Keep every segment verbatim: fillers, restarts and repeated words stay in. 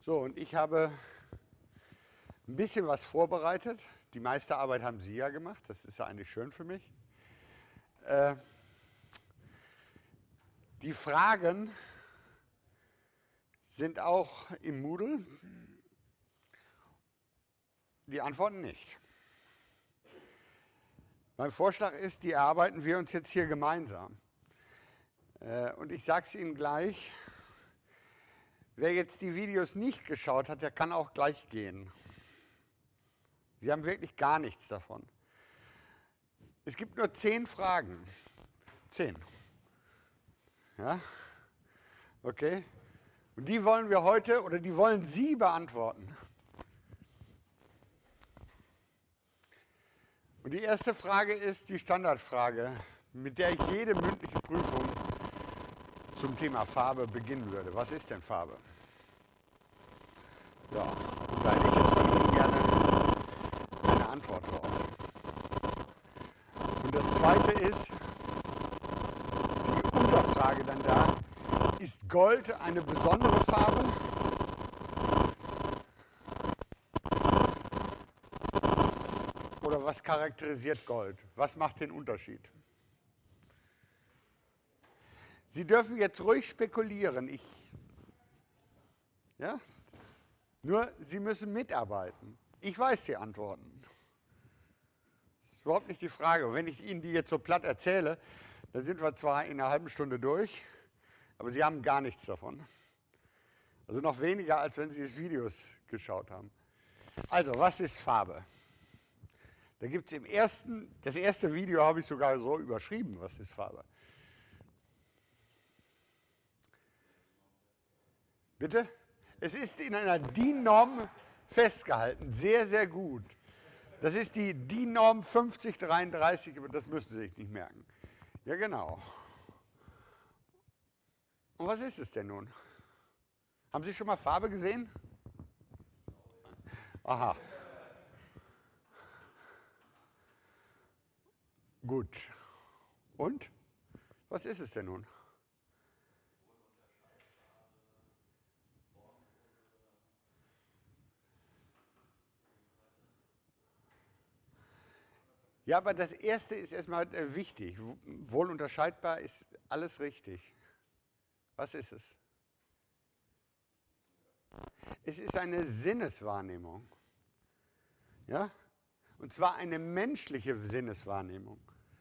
So, und ich habe ein bisschen was vorbereitet. Die meiste Arbeit haben Sie ja gemacht. Das ist ja eigentlich schön für mich. Äh, die Fragen sind auch im Moodle. Die Antworten nicht. Mein Vorschlag ist, die erarbeiten wir uns jetzt hier gemeinsam. Äh, und ich sage es Ihnen gleich. Wer jetzt die Videos nicht geschaut hat, der kann auch gleich gehen. Sie haben wirklich gar nichts davon. Es gibt nur zehn Fragen. Zehn. Ja? Okay? Und die wollen wir heute, oder die wollen Sie beantworten. Und die erste Frage ist die Standardfrage, mit der ich jede mündliche Prüfung zum Thema Farbe beginnen würde. Was ist denn Farbe? Ja, und da hätte ich jetzt von Ihnen gerne eine Antwort drauf. Und das zweite ist, die Unterfrage dann da, ist Gold eine besondere Farbe? Oder was charakterisiert Gold? Was macht den Unterschied? Sie dürfen jetzt ruhig spekulieren. Ich, ja? Nur, Sie müssen mitarbeiten. Ich weiß die Antworten. Das ist überhaupt nicht die Frage. Und wenn ich Ihnen die jetzt so platt erzähle, dann sind wir zwar in einer halben Stunde durch, aber Sie haben gar nichts davon. Also noch weniger, als wenn Sie des Videos geschaut haben. Also, was ist Farbe? Da gibt es im ersten, das erste Video habe ich sogar so überschrieben, was ist Farbe. Bitte? Es ist in einer D I N-Norm festgehalten, sehr, sehr gut. Das ist die D I N-Norm fünfzig dreiunddreißig, aber das müssen Sie sich nicht merken. Ja, genau. Und was ist es denn nun? Haben Sie schon mal Farbe gesehen? Aha. Gut. Und? Was ist es denn nun? Ja, aber das Erste ist erstmal wichtig. Wohl unterscheidbar ist alles richtig. Was ist es? Es ist eine Sinneswahrnehmung. Ja? Und zwar eine menschliche Sinneswahrnehmung.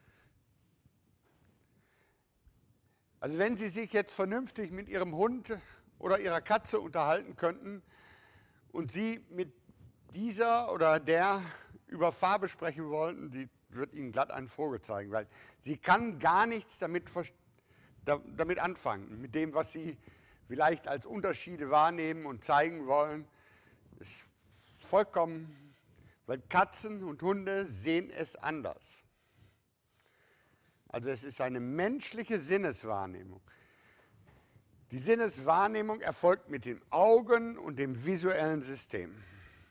Also wenn Sie sich jetzt vernünftig mit Ihrem Hund oder Ihrer Katze unterhalten könnten und Sie mit dieser oder der über Farbe sprechen wollten, die wird Ihnen glatt einen Vogel zeigen, weil sie kann gar nichts damit, damit anfangen, mit dem, was Sie vielleicht als Unterschiede wahrnehmen und zeigen wollen. Das ist vollkommen, weil Katzen und Hunde sehen es anders. Also es ist eine menschliche Sinneswahrnehmung. Die Sinneswahrnehmung erfolgt mit den Augen und dem visuellen System.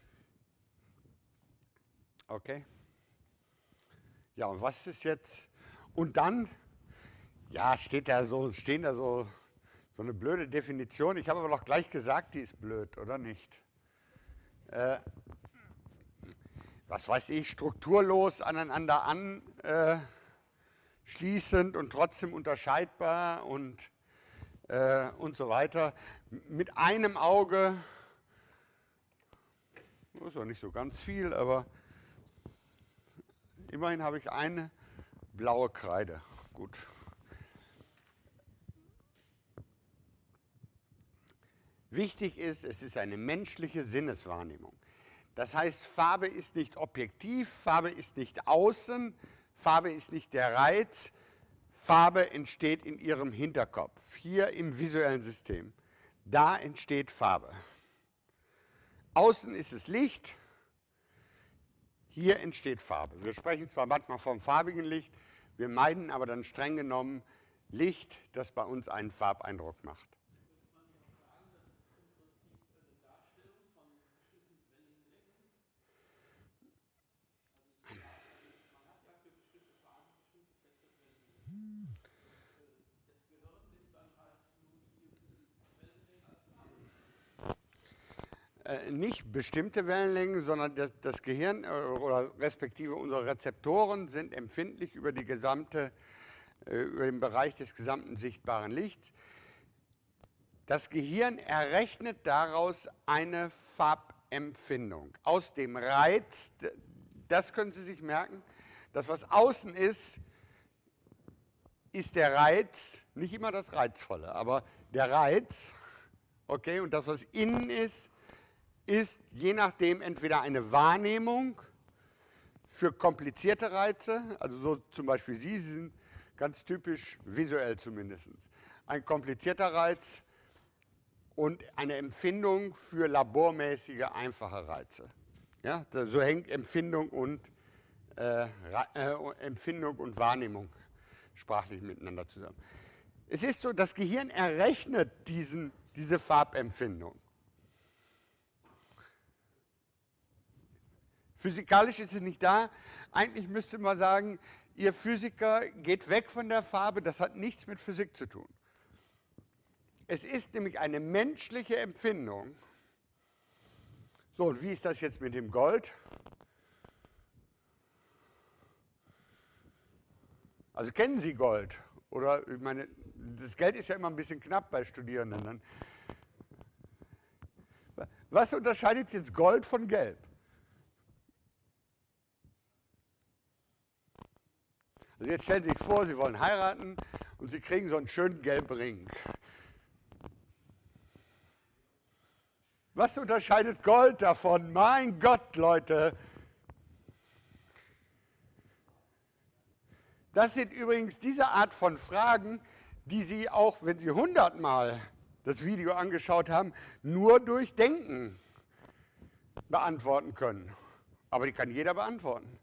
Okay? Ja, und was ist jetzt? Und dann, ja, steht da so, stehen da so, so eine blöde Definition. Ich habe aber doch gleich gesagt, die ist blöd, oder nicht? Äh, was weiß ich, strukturlos aneinander anschließend äh, und trotzdem unterscheidbar und, äh, und so weiter. Mit einem Auge, das ist ja nicht so ganz viel, aber immerhin habe ich eine blaue Kreide. Gut. Wichtig ist, es ist eine menschliche Sinneswahrnehmung. Das heißt, Farbe ist nicht objektiv, Farbe ist nicht außen, Farbe ist nicht der Reiz, Farbe entsteht in Ihrem Hinterkopf, hier im visuellen System. Da entsteht Farbe. Außen ist es Licht. Hier entsteht Farbe. Wir sprechen zwar manchmal vom farbigen Licht, wir meiden aber dann streng genommen Licht, das bei uns einen Farbeindruck macht. äh, nicht bestimmte Wellenlängen, sondern das, das Gehirn äh, oder respektive unsere Rezeptoren sind empfindlich über die gesamte, äh, über den Bereich des gesamten sichtbaren Lichts. Das Gehirn errechnet daraus eine Farbempfindung. Aus dem Reiz, das können Sie sich merken, das, was außen ist, ist der Reiz, nicht immer das Reizvolle, aber der Reiz, okay, und das, was innen ist, ist je nachdem entweder eine Wahrnehmung für komplizierte Reize, also so zum Beispiel Sie, Sie sind ganz typisch, visuell zumindest, ein komplizierter Reiz und eine Empfindung für labormäßige, einfache Reize. Ja, so hängt Empfindung und, äh, äh, Empfindung und Wahrnehmung sprachlich miteinander zusammen. Es ist so, das Gehirn errechnet diesen, diese Farbempfindung. Physikalisch ist es nicht da. Eigentlich müsste man sagen, Ihr Physiker geht weg von der Farbe, das hat nichts mit Physik zu tun. Es ist nämlich eine menschliche Empfindung. So, und wie ist das jetzt mit dem Gold? Also kennen Sie Gold? Oder, ich meine, das Geld ist ja immer ein bisschen knapp bei Studierenden. Was unterscheidet jetzt Gold von Gelb? Also jetzt stellen Sie sich vor, Sie wollen heiraten und Sie kriegen so einen schönen gelben Ring. Was unterscheidet Gold davon? Mein Gott, Leute! Das sind übrigens diese Art von Fragen, die Sie auch, wenn Sie hundertmal das Video angeschaut haben, nur durch Denken beantworten können. Aber die kann jeder beantworten.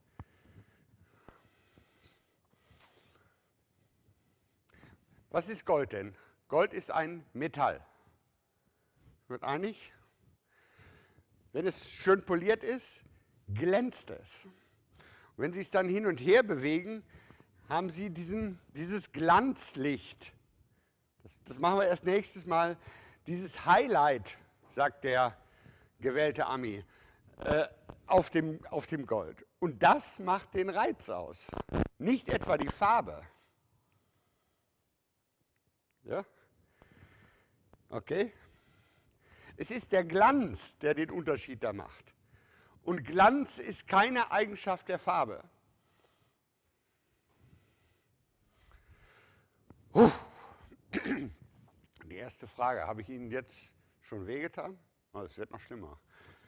Was ist Gold denn? Gold ist ein Metall. Wird einig? Wenn es schön poliert ist, glänzt es. Und wenn Sie es dann hin und her bewegen, haben Sie diesen, dieses Glanzlicht. Das, das machen wir erst nächstes Mal. Dieses Highlight, sagt der gewählte Ami, äh, auf, dem, auf dem Gold. Und das macht den Reiz aus. Nicht etwa die Farbe. Ja? Okay? Es ist der Glanz, der den Unterschied da macht. Und Glanz ist keine Eigenschaft der Farbe. Puh. Die erste Frage, habe ich Ihnen jetzt schon wehgetan? Oh, es wird noch schlimmer.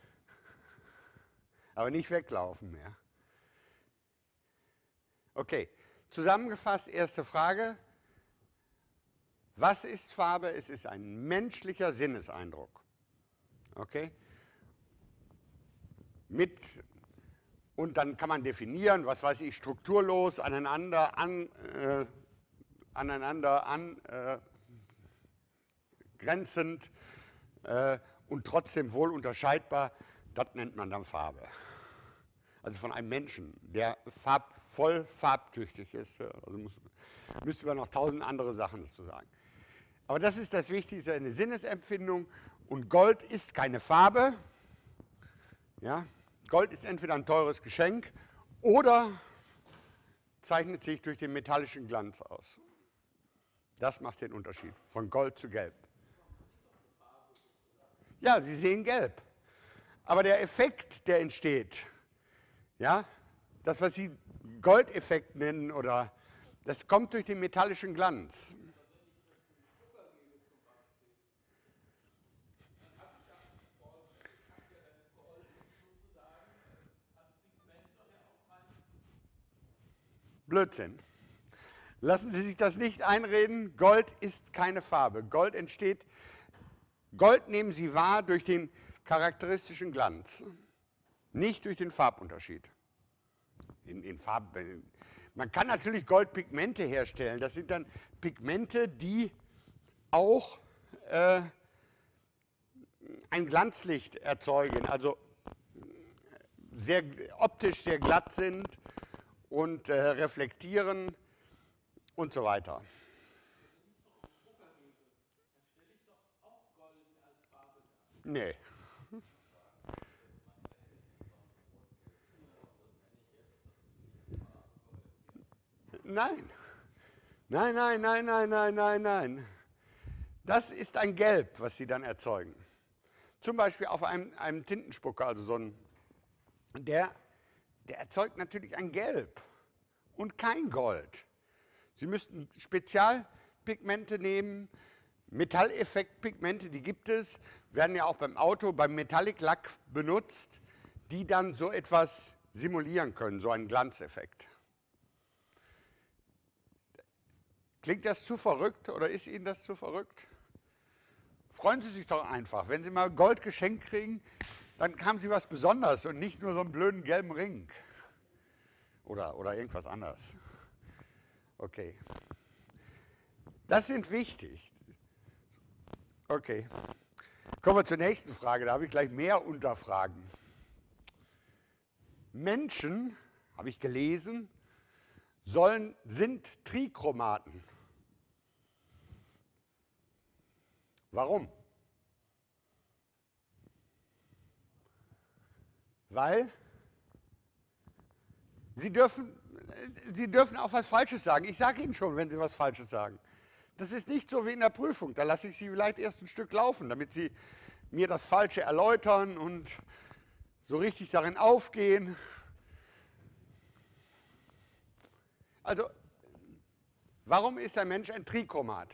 Aber nicht weglaufen mehr. Okay, zusammengefasst, erste Frage. Was ist Farbe? Es ist ein menschlicher Sinneseindruck. Okay? Mit, und dann kann man definieren, was weiß ich, strukturlos, aneinander, an, äh, aneinander angrenzend äh, äh, und trotzdem wohl unterscheidbar, das nennt man dann Farbe. Also von einem Menschen, der farb, voll farbtüchtig ist. Also muss, müsste man noch tausend andere Sachen dazu sagen. Aber das ist das Wichtigste, eine Sinnesempfindung. Und Gold ist keine Farbe. Ja? Gold ist entweder ein teures Geschenk oder zeichnet sich durch den metallischen Glanz aus. Das macht den Unterschied von Gold zu Gelb. Ja, Sie sehen Gelb. Aber der Effekt, der entsteht, ja, das, was Sie Goldeffekt nennen, oder, das kommt durch den metallischen Glanz. Blödsinn. Lassen Sie sich das nicht einreden, Gold ist keine Farbe. Gold entsteht, Gold nehmen Sie wahr durch den charakteristischen Glanz, nicht durch den Farbunterschied. In, in Farb, man kann natürlich Goldpigmente herstellen, das sind dann Pigmente, die auch äh, ein Glanzlicht erzeugen, also sehr, optisch sehr glatt sind und äh, reflektieren und so weiter. Nee. Nein. Nein, nein, nein, nein, nein, nein, nein. Das ist ein Gelb, was Sie dann erzeugen. Zum Beispiel auf einem, einem Tintenspucker, also so ein, der, der erzeugt natürlich ein Gelb und kein Gold. Sie müssten Spezialpigmente nehmen, Metalleffektpigmente, die gibt es, werden ja auch beim Auto, beim Metallic Lack benutzt, die dann so etwas simulieren können, so einen Glanzeffekt. Klingt das zu verrückt oder ist Ihnen das zu verrückt? Freuen Sie sich doch einfach. Wenn Sie mal Gold geschenkt kriegen, dann haben Sie was Besonderes und nicht nur so einen blöden gelben Ring. Oder, oder irgendwas anderes. Okay. Das sind wichtig. Okay. Kommen wir zur nächsten Frage. Da habe ich gleich mehr Unterfragen. Menschen, habe ich gelesen, sollen, sind Trichromaten. Warum? Weil Sie dürfen, Sie dürfen auch was Falsches sagen. Ich sage Ihnen schon, wenn Sie was Falsches sagen. Das ist nicht so wie in der Prüfung. Da lasse ich Sie vielleicht erst ein Stück laufen, damit Sie mir das Falsche erläutern und so richtig darin aufgehen. Also, warum ist der Mensch ein Trichromat?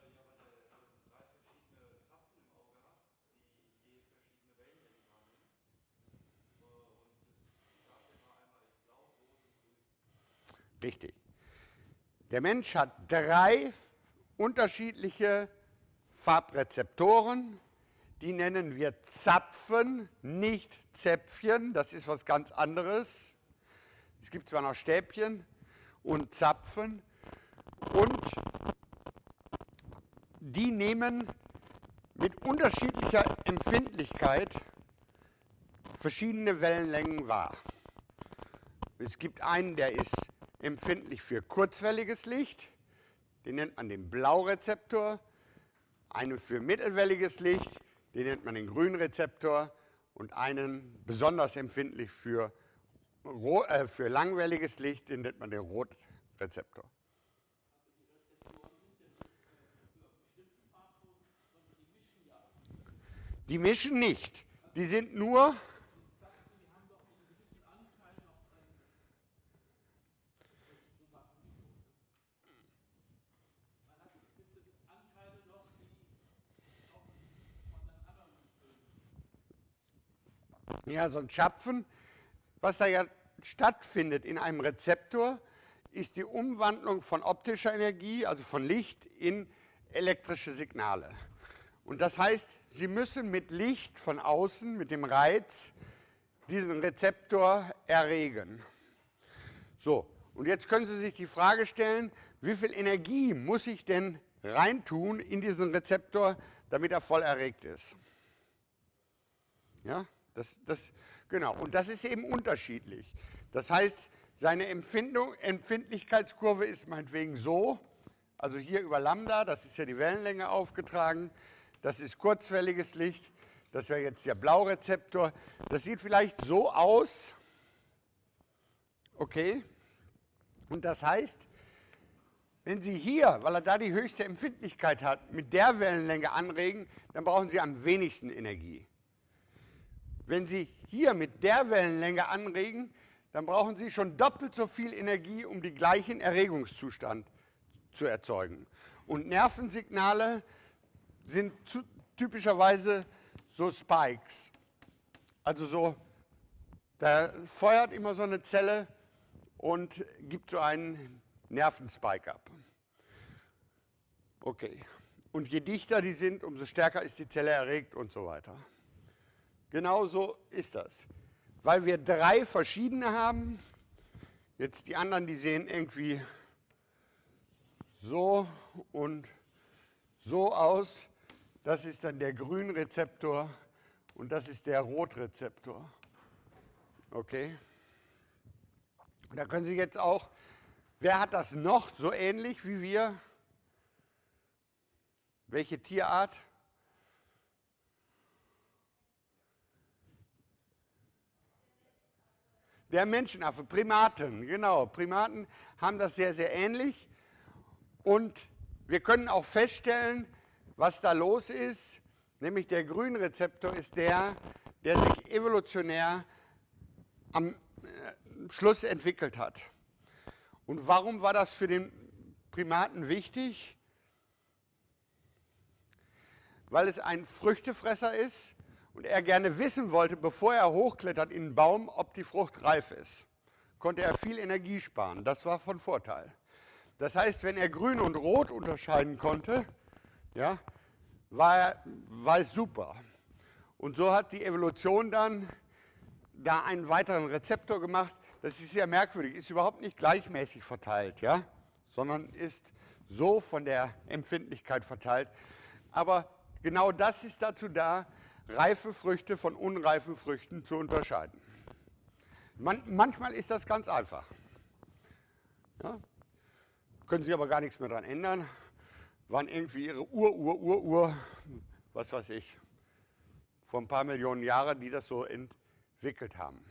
Richtig. Der Mensch hat drei unterschiedliche Farbrezeptoren, die nennen wir Zapfen, nicht Zäpfchen, das ist was ganz anderes. Es gibt zwar noch Stäbchen und Zapfen und die nehmen mit unterschiedlicher Empfindlichkeit verschiedene Wellenlängen wahr. Es gibt einen, der ist empfindlich für kurzwelliges Licht, den nennt man den Blaurezeptor, einen für mittelwelliges Licht, den nennt man den Grünrezeptor und einen besonders empfindlich für, äh, für langwelliges Licht, den nennt man den Rotrezeptor. Die mischen nicht, die sind nur... Ja, so ein Zapfen, was da ja stattfindet in einem Rezeptor, ist die Umwandlung von optischer Energie, also von Licht, in elektrische Signale. Und das heißt, Sie müssen mit Licht von außen, mit dem Reiz, diesen Rezeptor erregen. So, und jetzt können Sie sich die Frage stellen, wie viel Energie muss ich denn reintun in diesen Rezeptor, damit er voll erregt ist? Ja? Das, das, genau, und das ist eben unterschiedlich. Das heißt, seine Empfindung, Empfindlichkeitskurve ist meinetwegen so, also hier über Lambda, das ist ja die Wellenlänge aufgetragen, das ist kurzwelliges Licht, das wäre jetzt der Blaurezeptor. Das sieht vielleicht so aus, okay, und das heißt, wenn Sie hier, weil er da die höchste Empfindlichkeit hat, mit der Wellenlänge anregen, dann brauchen Sie am wenigsten Energie. Wenn Sie hier mit der Wellenlänge anregen, dann brauchen Sie schon doppelt so viel Energie, um den gleichen Erregungszustand zu erzeugen. Und Nervensignale sind zu, typischerweise so Spikes. Also so, da feuert immer so eine Zelle und gibt so einen Nervenspike ab. Okay. Und je dichter die sind, umso stärker ist die Zelle erregt und so weiter. Genau so ist das. Weil wir drei verschiedene haben, jetzt die anderen, die sehen irgendwie so und so aus. Das ist dann der Grünrezeptor und das ist der Rotrezeptor. Okay? Da können Sie jetzt auch, wer hat das noch so ähnlich wie wir? Welche Tierart? Der Menschenaffe, Primaten, genau. Primaten haben das sehr, sehr ähnlich. Und wir können auch feststellen, was da los ist. Nämlich der Grünrezeptor ist der, der sich evolutionär am Schluss entwickelt hat. Und warum war das für den Primaten wichtig? Weil es ein Früchtefresser ist und er gerne wissen wollte, bevor er hochklettert in den Baum, ob die Frucht reif ist. Konnte er viel Energie sparen. Das war von Vorteil. Das heißt, wenn er grün und rot unterscheiden konnte, ja, war, er, war es super. Und so hat die Evolution dann da einen weiteren Rezeptor gemacht. Das ist sehr merkwürdig, ist überhaupt nicht gleichmäßig verteilt, ja, sondern ist so von der Empfindlichkeit verteilt. Aber genau das ist dazu da, reife Früchte von unreifen Früchten zu unterscheiden. Man, manchmal ist das ganz einfach. Ja? Können Sie aber gar nichts mehr daran ändern. Waren irgendwie Ihre Ur, Ur, Ur, Ur, was weiß ich, vor ein paar Millionen Jahren, die das so entwickelt haben.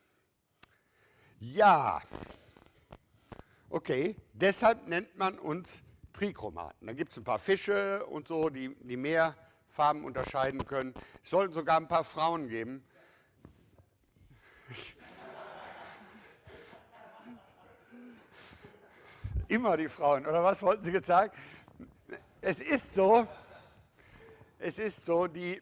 Ja, okay, deshalb nennt man uns Trichromaten. Da gibt es ein paar Fische und so, die, die mehr Farben unterscheiden können. Es sollten sogar ein paar Frauen geben. Immer die Frauen, oder was wollten Sie jetzt sagen? Es ist so, es ist so, die,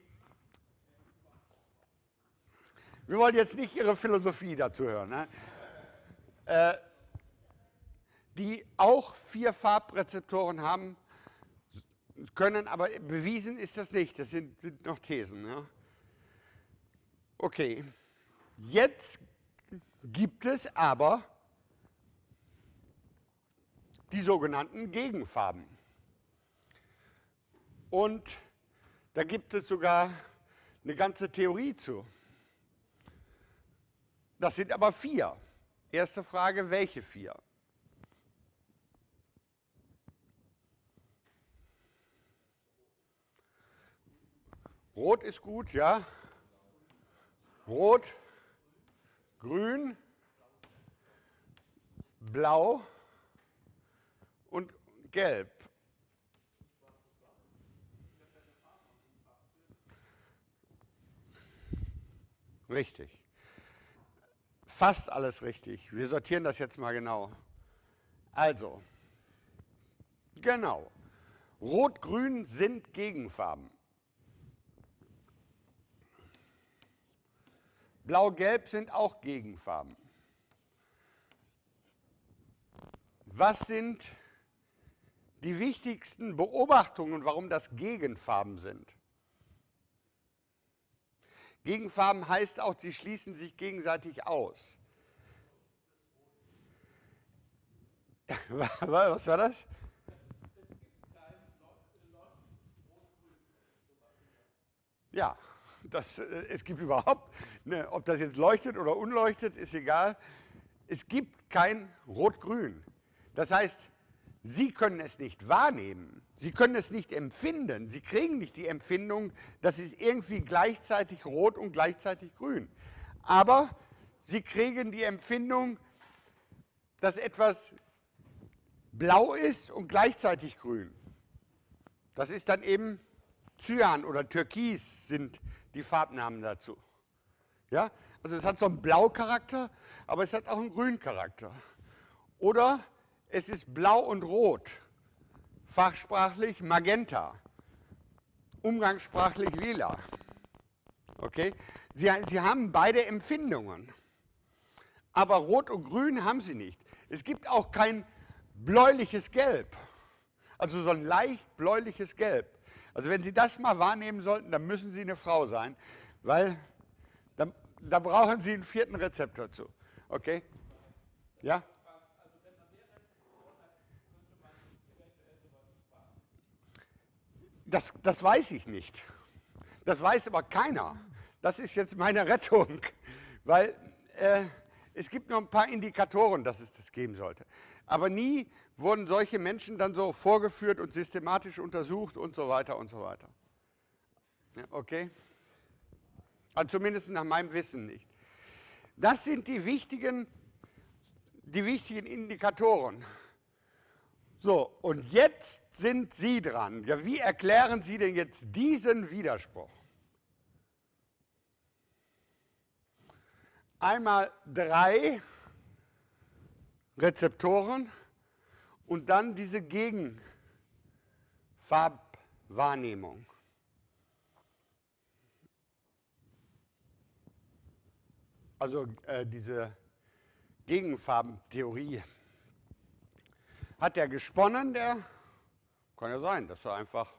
wir wollen jetzt nicht Ihre Philosophie dazu hören, ne? äh, die auch vier Farbrezeptoren haben, können, aber bewiesen ist das nicht, das sind, sind noch Thesen. Ja? Okay, jetzt gibt es aber die sogenannten Gegenfarben. Und da gibt es sogar eine ganze Theorie zu. Das sind aber vier. Erste Frage, welche vier? Rot ist gut, ja. Rot, grün, blau und gelb. Richtig. Fast alles richtig. Wir sortieren das jetzt mal genau. Also, genau. Rot-Grün sind Gegenfarben. Blau-Gelb sind auch Gegenfarben. Was sind die wichtigsten Beobachtungen, warum das Gegenfarben sind? Gegenfarben heißt auch, sie schließen sich gegenseitig aus. Was war das? Ja, das, es gibt überhaupt, ne, ob das jetzt leuchtet oder unleuchtet, ist egal. Es gibt kein Rot-Grün. Das heißt, Sie können es nicht wahrnehmen, Sie können es nicht empfinden, Sie kriegen nicht die Empfindung, dass es irgendwie gleichzeitig rot und gleichzeitig grün. Aber Sie kriegen die Empfindung, dass etwas blau ist und gleichzeitig grün. Das ist dann eben Cyan oder Türkis sind die Farbnamen dazu. Ja? Also es hat so einen Blau-Charakter, aber es hat auch einen Grün-Charakter. Oder es ist blau und rot, fachsprachlich Magenta, umgangssprachlich lila. Okay? Sie, sie haben beide Empfindungen, aber rot und grün haben sie nicht. Es gibt auch kein bläuliches Gelb, also so ein leicht bläuliches Gelb. Also wenn Sie das mal wahrnehmen sollten, dann müssen Sie eine Frau sein, weil da, da brauchen Sie einen vierten Rezeptor zu. Okay? Ja? Das, das weiß ich nicht. Das weiß aber keiner. Das ist jetzt meine Rettung, weil äh, es gibt nur ein paar Indikatoren, dass es das geben sollte. Aber nie wurden solche Menschen dann so vorgeführt und systematisch untersucht und so weiter und so weiter. Ja, okay? Also zumindest nach meinem Wissen nicht. Das sind die wichtigen, die wichtigen Indikatoren. So, und jetzt sind Sie dran. Ja, wie erklären Sie denn jetzt diesen Widerspruch? Einmal drei Rezeptoren und dann diese Gegenfarbwahrnehmung. Also äh, diese Gegenfarbentheorie. Hat er gesponnen, der? Kann ja sein, dass er einfach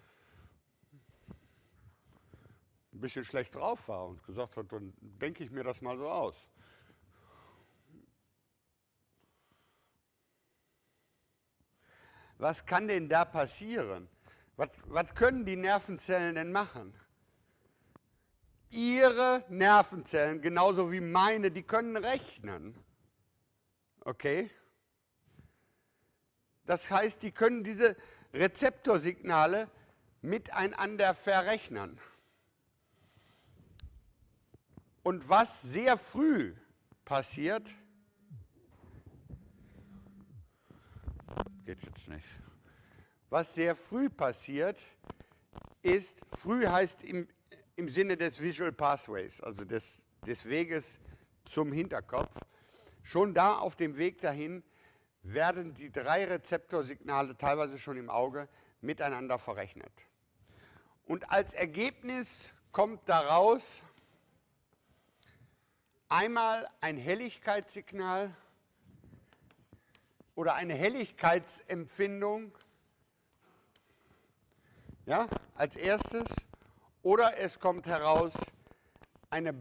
ein bisschen schlecht drauf war und gesagt hat, dann denke ich mir das mal so aus. Was kann denn da passieren? Was, was können die Nervenzellen denn machen? Ihre Nervenzellen, genauso wie meine, die können rechnen. Okay? Das heißt, die können diese Rezeptorsignale miteinander verrechnen. Und was sehr früh passiert, geht jetzt nicht, was sehr früh passiert, ist, früh heißt im, im Sinne des Visual Pathways, also des, des Weges zum Hinterkopf, schon da auf dem Weg dahin werden die drei Rezeptorsignale, teilweise schon im Auge, miteinander verrechnet. Und als Ergebnis kommt daraus einmal ein Helligkeitssignal oder eine Helligkeitsempfindung, ja, als erstes, oder es kommt heraus eine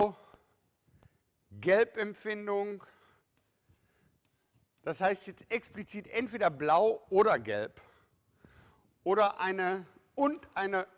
Blau-Gelb-Empfindung. Das heißt jetzt explizit entweder blau oder gelb oder eine und eine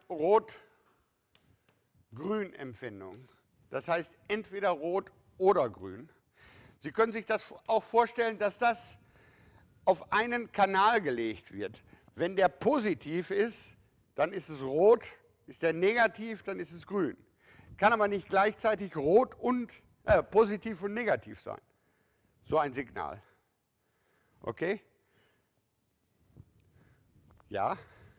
Rot-Grün-Empfindung. Das heißt entweder rot oder grün. Sie können sich das auch vorstellen, dass das auf einen Kanal gelegt wird. Wenn der positiv ist, dann ist es rot, ist der negativ, dann ist es grün. Kann aber nicht gleichzeitig rot und äh, positiv und negativ sein. So ein Signal. Okay? Ja?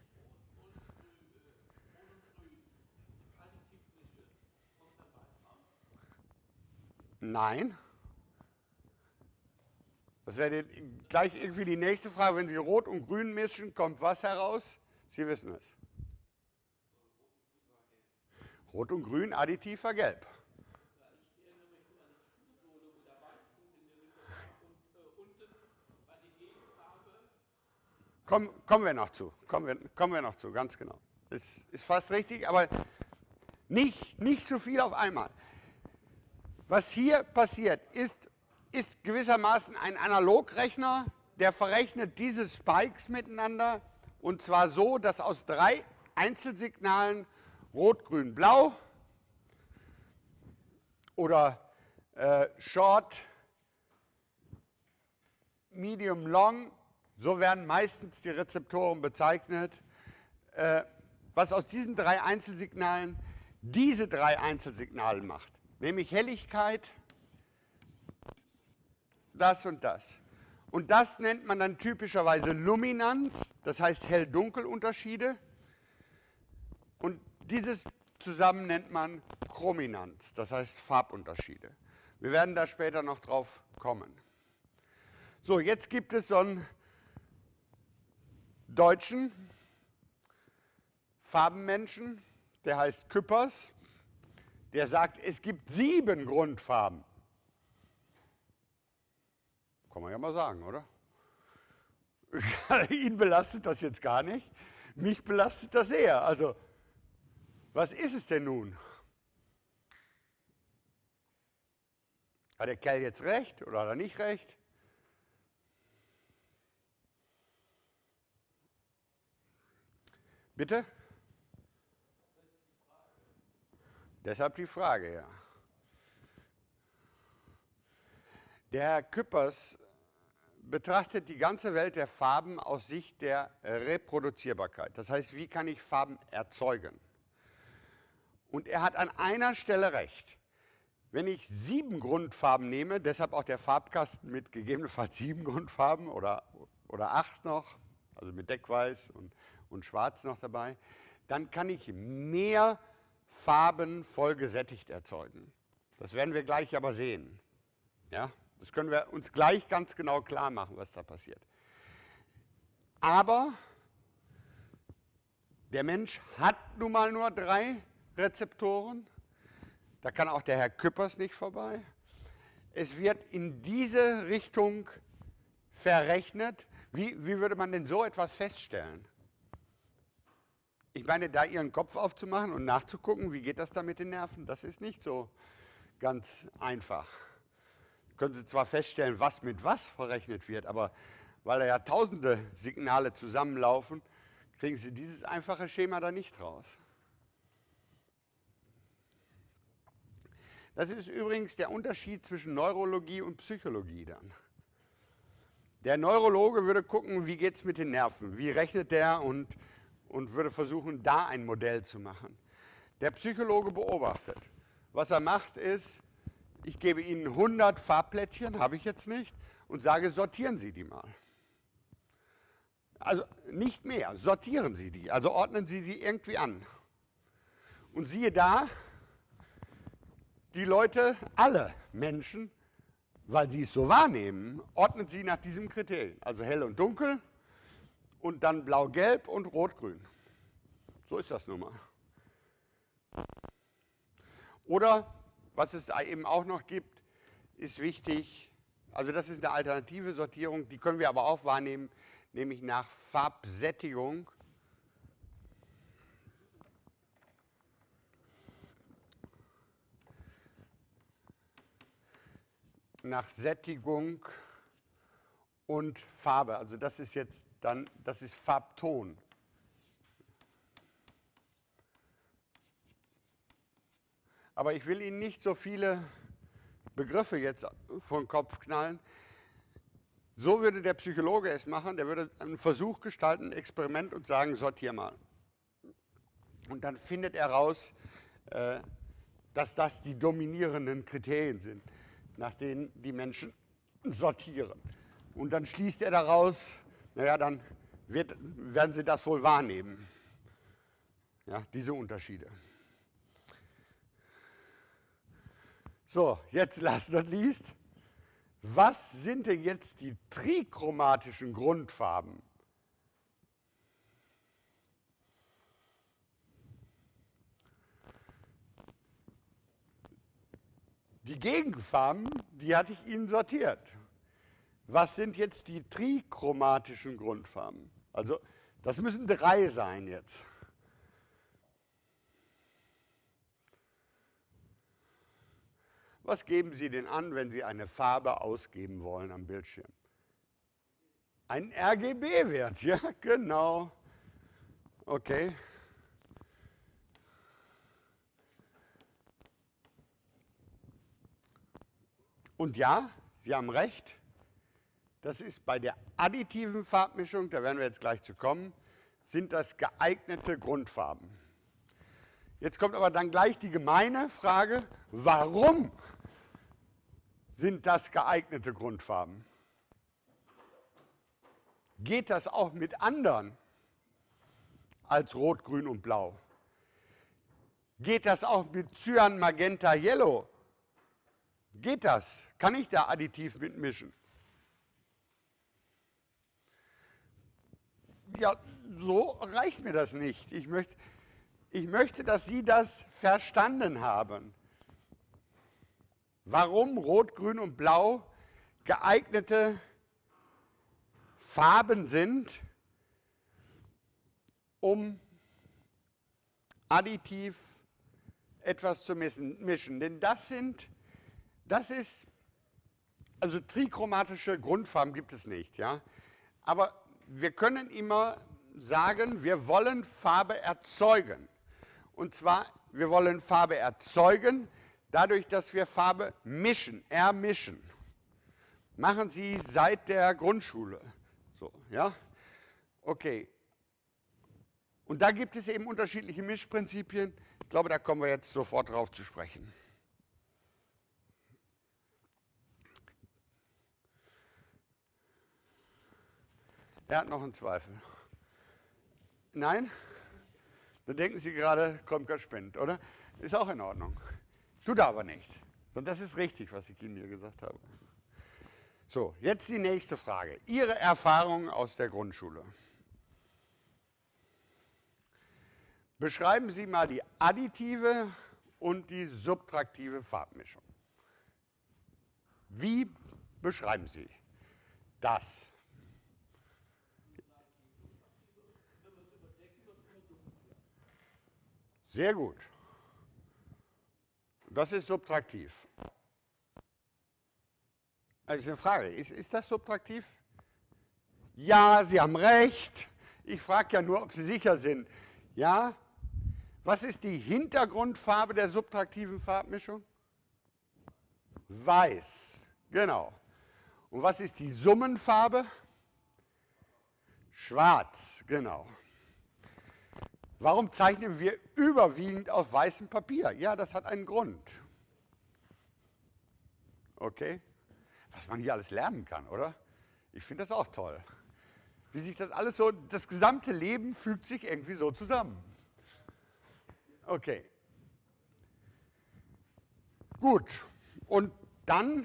Nein. Das wäre gleich irgendwie die nächste Frage. Wenn Sie Rot und Grün mischen, kommt was heraus? Sie wissen es. Rot und Grün, additiver Gelb. Komm, kommen wir noch zu, kommen wir, kommen wir noch zu, ganz genau. Das ist fast richtig, aber nicht, nicht so viel auf einmal. Was hier passiert, ist, ist gewissermaßen ein Analogrechner, der verrechnet diese Spikes miteinander, und zwar so, dass aus drei Einzelsignalen Rot, Grün, Blau oder äh, Short, Medium, Long, so werden meistens die Rezeptoren bezeichnet, äh, was aus diesen drei Einzelsignalen diese drei Einzelsignale macht, nämlich Helligkeit, das und das. Und das nennt man dann typischerweise Luminanz, das heißt Hell-Dunkel-Unterschiede. Und dieses zusammen nennt man Chrominanz, das heißt Farbunterschiede. Wir werden da später noch drauf kommen. So, jetzt gibt es so einen deutschen Farbenmenschen, der heißt Küppers, der sagt, es gibt sieben Grundfarben. Kann man ja mal sagen, oder? Ihn belastet das jetzt gar nicht, mich belastet das sehr. Also, was ist es denn nun? Hat der Kerl jetzt recht oder hat er nicht recht? Bitte? Deshalb die Frage, ja. Der Herr Küppers betrachtet die ganze Welt der Farben aus Sicht der Reproduzierbarkeit. Das heißt, wie kann ich Farben erzeugen? Und er hat an einer Stelle recht. Wenn ich sieben Grundfarben nehme, deshalb auch der Farbkasten mit gegebenenfalls sieben Grundfarben oder, oder acht noch, also mit Deckweiß und, und Schwarz noch dabei, dann kann ich mehr Farben voll gesättigt erzeugen. Das werden wir gleich aber sehen. Ja? Das können wir uns gleich ganz genau klar machen, was da passiert. Aber der Mensch hat nun mal nur drei Rezeptoren. Da kann auch der Herr Küppers nicht vorbei. Es wird in diese Richtung verrechnet. Wie, wie würde man denn so etwas feststellen? Ich meine, da Ihren Kopf aufzumachen und nachzugucken, wie geht das da mit den Nerven, das ist nicht so ganz einfach. Können Sie zwar feststellen, was mit was verrechnet wird, aber weil da ja tausende Signale zusammenlaufen, kriegen Sie dieses einfache Schema da nicht raus. Das ist übrigens der Unterschied zwischen Neurologie und Psychologie dann. Der Neurologe würde gucken, wie geht es mit den Nerven, wie rechnet der und, und würde versuchen, da ein Modell zu machen. Der Psychologe beobachtet. Was er macht ist, ich gebe Ihnen hundert Farbplättchen, habe ich jetzt nicht, und sage, sortieren Sie die mal. Also nicht mehr, sortieren Sie die, also ordnen Sie die irgendwie an. Und siehe da, die Leute, alle Menschen, weil sie es so wahrnehmen, ordnen sie nach diesem Kriterium. Also hell und dunkel und dann blau-gelb und rot-grün. So ist das nun mal. Oder, was es eben auch noch gibt, ist wichtig, also das ist eine alternative Sortierung, die können wir aber auch wahrnehmen, nämlich nach Farbsättigung. Nach Sättigung und Farbe. Also das ist jetzt dann, das ist Farbton. Aber ich will Ihnen nicht so viele Begriffe jetzt vor den Kopf knallen. So würde der Psychologe es machen, der würde einen Versuch gestalten, ein Experiment und sagen, sortier mal. Und dann findet er raus, äh, dass das die dominierenden Kriterien sind, nach denen die Menschen sortieren. Und dann schließt er daraus, naja, dann wird, werden sie das wohl wahrnehmen. Ja, diese Unterschiede. So, jetzt last not least. Was sind denn jetzt die trichromatischen Grundfarben? Die Gegenfarben, die hatte ich Ihnen sortiert. Was sind jetzt die trichromatischen Grundfarben? Also, das müssen drei sein jetzt. Was geben Sie denn an, wenn Sie eine Farbe ausgeben wollen am Bildschirm? Ein R G B-Wert, ja, genau. Okay. Und ja, Sie haben recht, das ist bei der additiven Farbmischung, da werden wir jetzt gleich zu kommen, sind das geeignete Grundfarben. Jetzt kommt aber dann gleich die gemeine Frage, warum sind das geeignete Grundfarben? Geht das auch mit anderen als Rot, Grün und Blau? Geht das auch mit Cyan, Magenta, Yellow? Geht das? Kann ich da additiv mitmischen? Ja, so reicht mir das nicht. Ich möchte, ich möchte, dass Sie das verstanden haben. Warum Rot, Grün und Blau geeignete Farben sind, um additiv etwas zu mischen. Denn das sind, das ist, also trichromatische Grundfarben gibt es nicht, ja. Aber wir können immer sagen, wir wollen Farbe erzeugen. Und zwar, wir wollen Farbe erzeugen, dadurch, dass wir Farbe mischen, ermischen. Machen Sie seit der Grundschule. So, ja? Okay. Und da gibt es eben unterschiedliche Mischprinzipien. Ich glaube, da kommen wir jetzt sofort drauf zu sprechen. Er hat noch einen Zweifel. Nein? Dann denken Sie gerade, Krömker spinnt, oder? Ist auch in Ordnung. Tut er aber nicht. Und das ist richtig, was ich Ihnen hier gesagt habe. So, jetzt die nächste Frage. Ihre Erfahrungen aus der Grundschule. Beschreiben Sie mal die additive und die subtraktive Farbmischung. Wie beschreiben Sie das? Sehr gut. Das ist subtraktiv. Also eine Frage, ist, ist das subtraktiv? Ja, Sie haben recht. Ich frage ja nur, ob Sie sicher sind. Ja? Was ist die Hintergrundfarbe der subtraktiven Farbmischung? Weiß, genau. Und was ist die Summenfarbe? Schwarz, genau. Warum zeichnen wir überwiegend auf weißem Papier? Ja, das hat einen Grund. Okay? Was man hier alles lernen kann, oder? Ich finde das auch toll. Wie sich das alles so, das gesamte Leben fügt sich irgendwie so zusammen. Okay. Gut. Und dann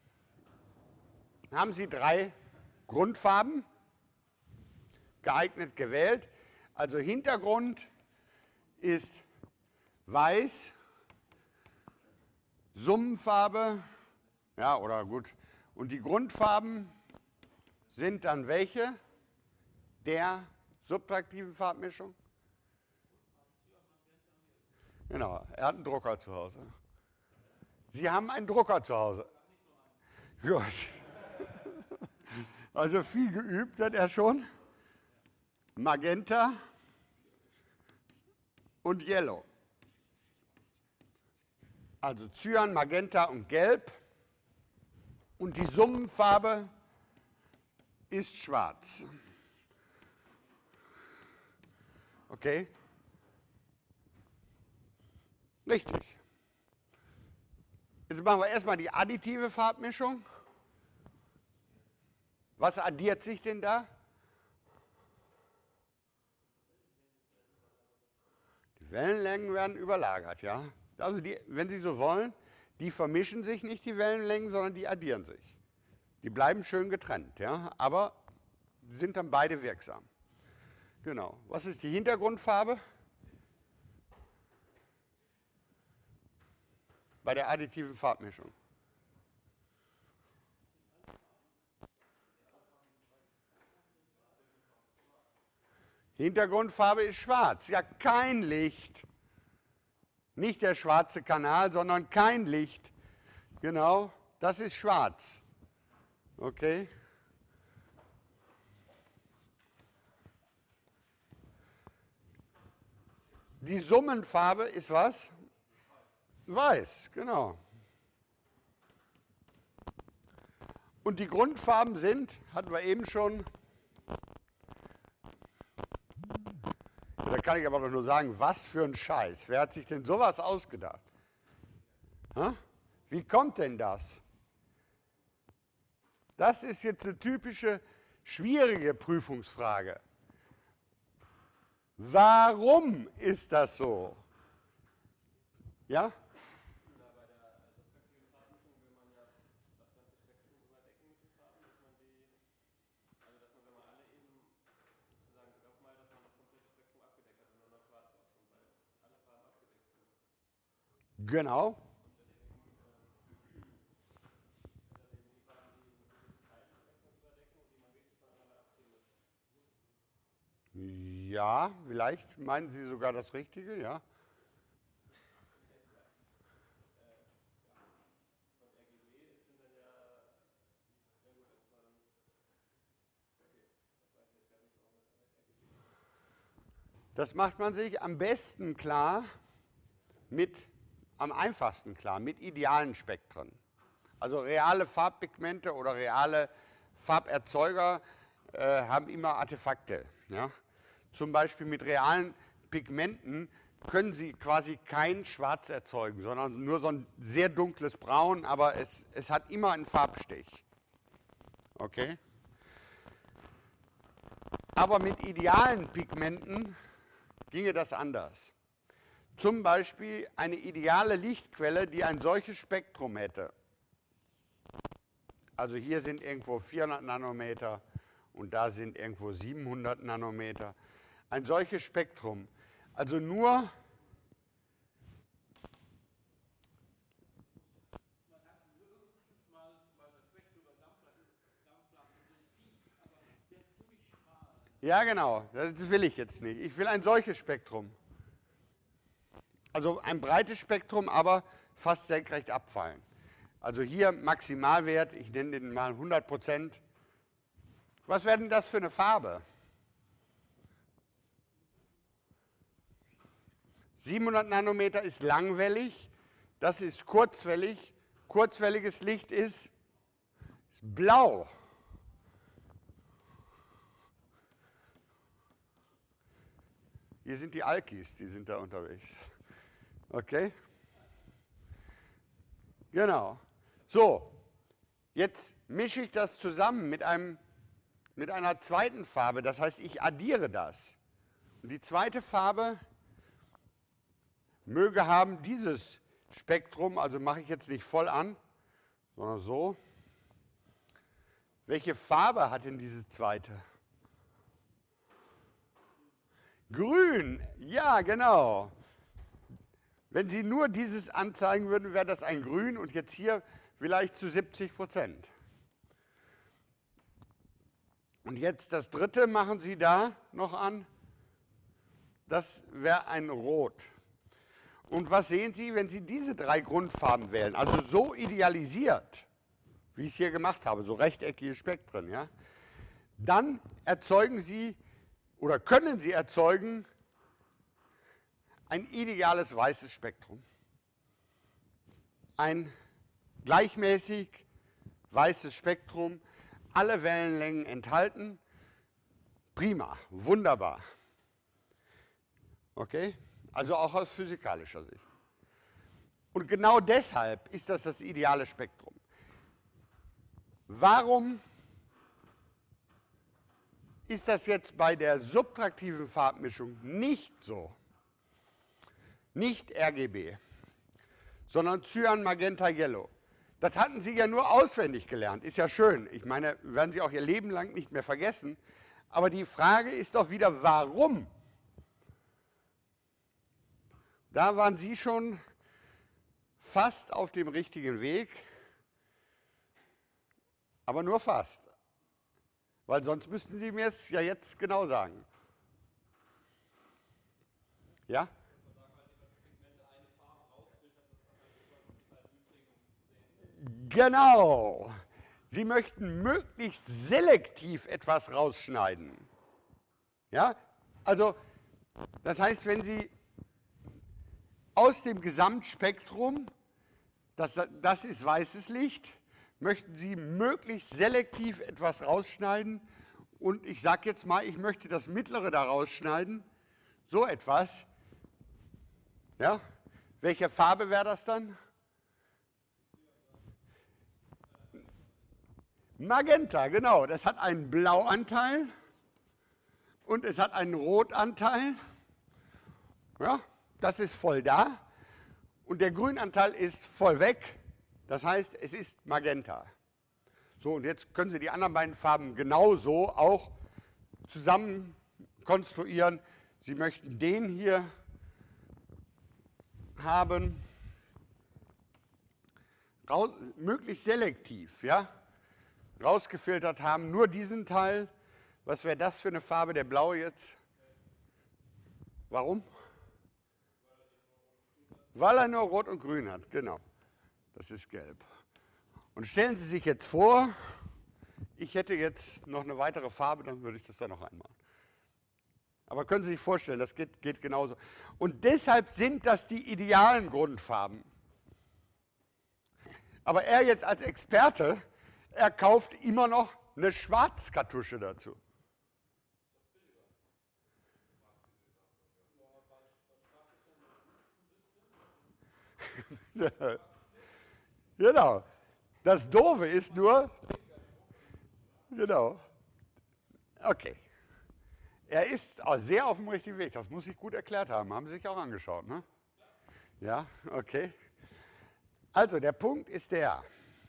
haben Sie drei Grundfarben geeignet gewählt. Also Hintergrund ist weiß, Summenfarbe, ja, oder gut. Und die Grundfarben sind dann welche der subtraktiven Farbmischung? Genau, er hat einen Drucker zu Hause. Sie haben einen Drucker zu Hause. Gut. Also viel geübt hat er schon. Magenta und Yellow. Also Cyan, Magenta und Gelb. Und die Summenfarbe ist schwarz. Okay? Richtig. Jetzt machen wir erstmal die additive Farbmischung. Was addiert sich denn da? Die Wellenlängen werden überlagert, ja. Also die, wenn Sie so wollen, die vermischen sich nicht, die Wellenlängen, sondern die addieren sich. Die bleiben schön getrennt, ja, aber sind dann beide wirksam. Genau. Was ist die Hintergrundfarbe? Bei der additiven Farbmischung. Hintergrundfarbe ist schwarz. Ja, kein Licht. Nicht der schwarze Kanal, sondern kein Licht. Genau, das ist schwarz. Okay. Die Summenfarbe ist was? Weiß, genau. Und die Grundfarben sind, hatten wir eben schon, da kann ich aber doch nur sagen, was für ein Scheiß. Wer hat sich denn sowas ausgedacht? Ha? Wie kommt denn das? Das ist jetzt eine typische, schwierige Prüfungsfrage. Warum ist das so? Ja? Genau. Ja, vielleicht meinen Sie sogar das Richtige, ja. Das macht man sich am besten klar mit, am einfachsten klar, mit idealen Spektren. Also reale Farbpigmente oder reale Farberzeuger äh, haben immer Artefakte. Ja? Zum Beispiel mit realen Pigmenten können Sie quasi kein Schwarz erzeugen, sondern nur so ein sehr dunkles Braun, aber es, es hat immer einen Farbstich. Okay? Aber mit idealen Pigmenten ginge das anders. Zum Beispiel eine ideale Lichtquelle, die ein solches Spektrum hätte. Also hier sind irgendwo vierhundert Nanometer und da sind irgendwo siebenhundert Nanometer. Ein solches Spektrum. Also nur ja, genau, das will ich jetzt nicht. Ich will ein solches Spektrum. Also ein breites Spektrum, aber fast senkrecht abfallen. Also hier Maximalwert, ich nenne den mal hundert Prozent. Was wäre denn das für eine Farbe? siebenhundert Nanometer ist langwellig, das ist kurzwellig. Kurzwelliges Licht ist, ist blau. Hier sind die Alkis, die sind da unterwegs. Okay? Genau. So, jetzt mische ich das zusammen mit, einem, mit einer zweiten Farbe. Das heißt, ich addiere das. Und die zweite Farbe möge haben dieses Spektrum, also mache ich jetzt nicht voll an, sondern so. Welche Farbe hat denn diese zweite? Grün, ja, genau. Wenn Sie nur dieses anzeigen würden, wäre das ein Grün und jetzt hier vielleicht zu siebzig Prozent. Und jetzt das dritte machen Sie da noch an. Das wäre ein Rot. Und was sehen Sie, wenn Sie diese drei Grundfarben wählen? Also so idealisiert, wie ich es hier gemacht habe, so rechteckige Spektren, ja? Dann erzeugen Sie oder können Sie erzeugen ein ideales weißes Spektrum. Ein gleichmäßig weißes Spektrum, alle Wellenlängen enthalten. Prima, wunderbar. Okay? Also auch aus physikalischer Sicht. Und genau deshalb ist das das ideale Spektrum. Warum ist das jetzt bei der subtraktiven Farbmischung nicht so? Nicht R G B, sondern Cyan, Magenta, Yellow. Das hatten Sie ja nur auswendig gelernt, ist ja schön. Ich meine, werden Sie auch Ihr Leben lang nicht mehr vergessen. Aber die Frage ist doch wieder, warum? Da waren Sie schon fast auf dem richtigen Weg, aber nur fast. Weil sonst müssten Sie mir es ja jetzt genau sagen. Ja? Genau. Sie möchten möglichst selektiv etwas rausschneiden. Ja? Also, das heißt, wenn Sie aus dem Gesamtspektrum, das, das ist weißes Licht, möchten Sie möglichst selektiv etwas rausschneiden. Und ich sage jetzt mal, ich möchte das mittlere da rausschneiden. So etwas. Ja? Welche Farbe wäre das dann? Magenta, genau. Das hat einen Blauanteil und es hat einen Rotanteil. Ja, das ist voll da. Und der Grünanteil ist voll weg. Das heißt, es ist Magenta. So, und jetzt können Sie die anderen beiden Farben genauso auch zusammen konstruieren. Sie möchten den hier haben, raus, möglichst selektiv, ja, rausgefiltert haben, nur diesen Teil. Was wäre das für eine Farbe, der blaue jetzt? Warum? Weil er nur Rot und Grün hat, genau. Das ist gelb. Und stellen Sie sich jetzt vor, ich hätte jetzt noch eine weitere Farbe, dann würde ich das da noch einmal. Aber können Sie sich vorstellen, das geht, geht genauso. Und deshalb sind das die idealen Grundfarben. Aber er jetzt als Experte, er kauft immer noch eine Schwarzkartusche dazu. Genau. Das Doofe ist nur, genau, okay. Er ist sehr auf dem richtigen Weg, das muss ich gut erklärt haben, haben Sie sich auch angeschaut, ne? Ja, okay. Also der Punkt ist der,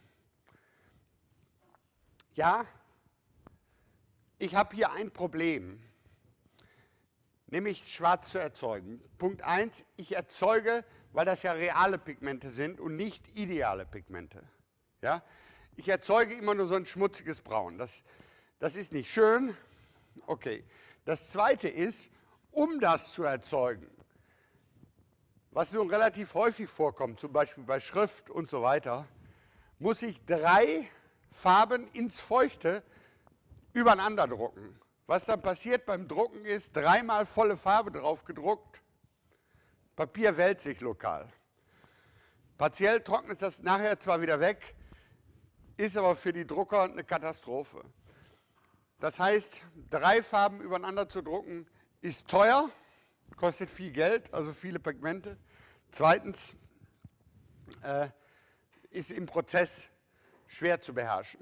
ja, ich habe hier ein Problem, nämlich schwarz zu erzeugen. Punkt eins, ich erzeuge, weil das ja reale Pigmente sind und nicht ideale Pigmente. Ja? Ich erzeuge immer nur so ein schmutziges Braun. Das, das ist nicht schön. Okay. Das zweite ist, um das zu erzeugen, was nun relativ häufig vorkommt, zum Beispiel bei Schrift und so weiter, muss ich drei Farben ins Feuchte übereinander drucken. Was dann passiert beim Drucken ist, dreimal volle Farbe drauf gedruckt, Papier wälzt sich lokal. Partiell trocknet das nachher zwar wieder weg, ist aber für die Drucker eine Katastrophe. Das heißt, drei Farben übereinander zu drucken ist teuer, kostet viel Geld, also viele Pigmente. Zweitens äh, ist im Prozess schwer zu beherrschen.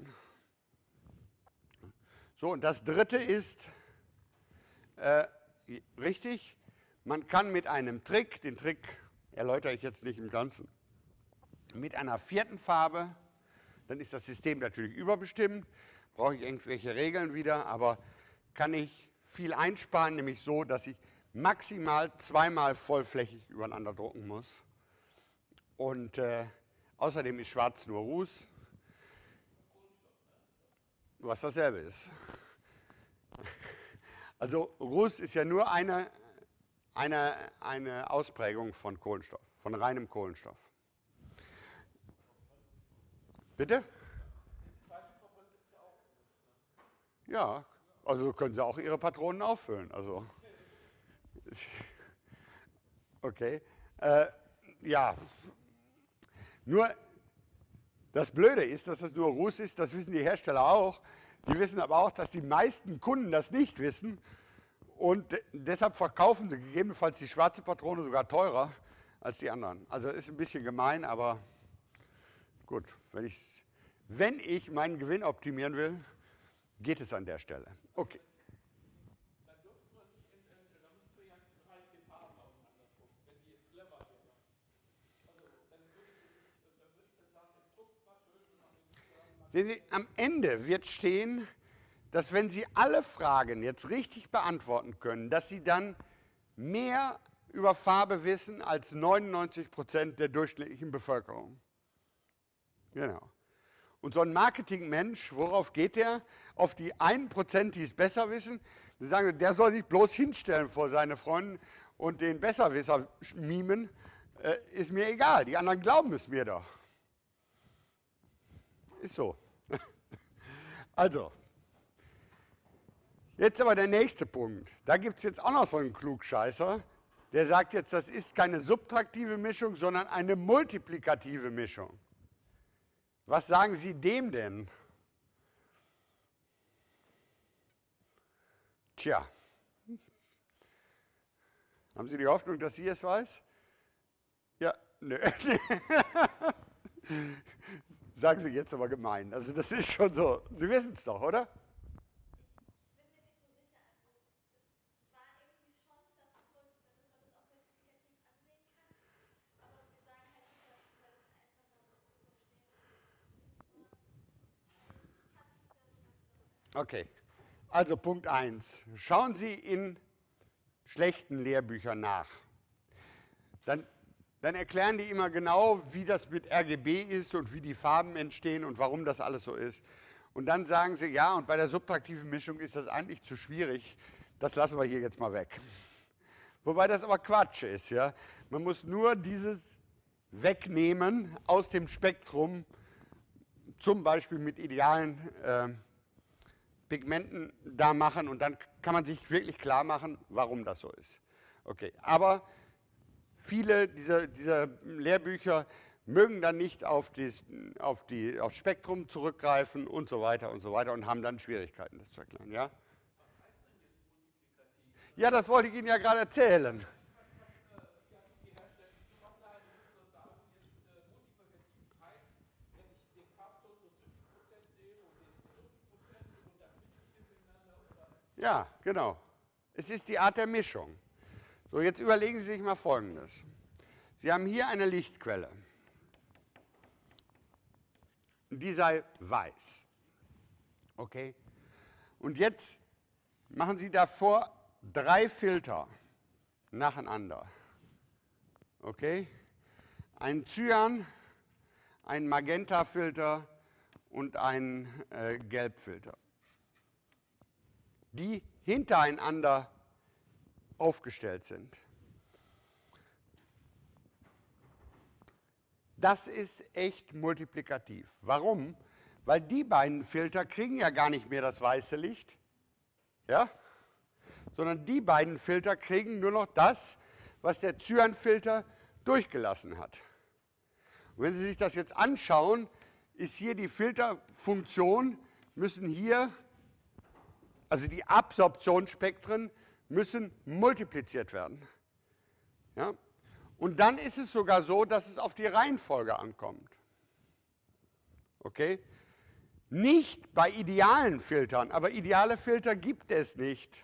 So, und das dritte ist, äh, richtig, man kann mit einem Trick, den Trick erläutere ich jetzt nicht im Ganzen, mit einer vierten Farbe, dann ist das System natürlich überbestimmt, brauche ich irgendwelche Regeln wieder, aber kann ich viel einsparen, nämlich so, dass ich maximal zweimal vollflächig übereinander drucken muss. Und äh, außerdem ist Schwarz nur Ruß, was dasselbe ist. Also Ruß ist ja nur eine, eine, eine Ausprägung von Kohlenstoff, von reinem Kohlenstoff. Bitte? Ja, also können Sie auch Ihre Patronen auffüllen. Also, okay. Äh, ja, nur das Blöde ist, dass das nur Ruß ist, das wissen die Hersteller auch. Die wissen aber auch, dass die meisten Kunden das nicht wissen und de deshalb verkaufen sie gegebenenfalls die schwarze Patrone sogar teurer als die anderen. Also ist ein bisschen gemein, aber gut, wenn, ich's, wenn ich meinen Gewinn optimieren will, geht es an der Stelle. Okay. Dann dürfte man nicht, dann müsste ja drei, vier Farben aufeinander drucken, wenn die jetzt clever wäre. Also dann würde ich, dann würde ich dann sagen, der Druck war schön. Sehen Sie, am Ende wird stehen, dass wenn Sie alle Fragen jetzt richtig beantworten können, dass Sie dann mehr über Farbe wissen als neunundneunzig Prozent der durchschnittlichen Bevölkerung. Genau. Und so ein Marketingmensch, worauf geht der? Auf die ein Prozent, die es besser wissen. Die sagen, der soll sich bloß hinstellen vor seine Freunde und den Besserwisser mimen. Äh, ist mir egal, die anderen glauben es mir doch. Ist so. Also, jetzt aber der nächste Punkt. Da gibt es jetzt auch noch so einen Klugscheißer, der sagt jetzt, das ist keine subtraktive Mischung, sondern eine multiplikative Mischung. Was sagen Sie dem denn? Tja, haben Sie die Hoffnung, dass sie es weiß? Ja, nö. Sagen Sie jetzt aber gemein. Also das ist schon so. Sie wissen es doch, oder? Okay, also Punkt eins. Schauen Sie in schlechten Lehrbüchern nach. Dann, dann erklären die immer genau, wie das mit R G B ist und wie die Farben entstehen und warum das alles so ist. Und dann sagen sie, ja, und bei der subtraktiven Mischung ist das eigentlich zu schwierig, das lassen wir hier jetzt mal weg. Wobei das aber Quatsch ist. Ja? Man muss nur dieses wegnehmen aus dem Spektrum, zum Beispiel mit idealen äh, Pigmenten da machen und dann kann man sich wirklich klar machen, warum das so ist. Okay, aber viele dieser, dieser Lehrbücher mögen dann nicht auf, dies, auf die, aufs Spektrum zurückgreifen und so weiter und so weiter und haben dann Schwierigkeiten, das zu erklären. Ja, ja, das wollte ich Ihnen ja gerade erzählen. Ja, genau. es ist die Art der Mischung. So, jetzt überlegen Sie sich mal Folgendes. Sie haben hier eine Lichtquelle. Die sei weiß. Okay? Und jetzt machen Sie davor drei Filter nacheinander. Okay? Ein Cyan, ein Magenta-Filter und ein äh, Gelbfilter, die hintereinander aufgestellt sind. Das ist echt multiplikativ. Warum? Weil die beiden Filter kriegen ja gar nicht mehr das weiße Licht, ja? Sondern die beiden Filter kriegen nur noch das, was der Cyan-Filter durchgelassen hat. Und wenn Sie sich das jetzt anschauen, ist hier die Filterfunktion, müssen hier, also die Absorptionsspektren müssen multipliziert werden. Ja? Und dann ist es sogar so, dass es auf die Reihenfolge ankommt. Okay? Nicht bei idealen Filtern, aber ideale Filter gibt es nicht.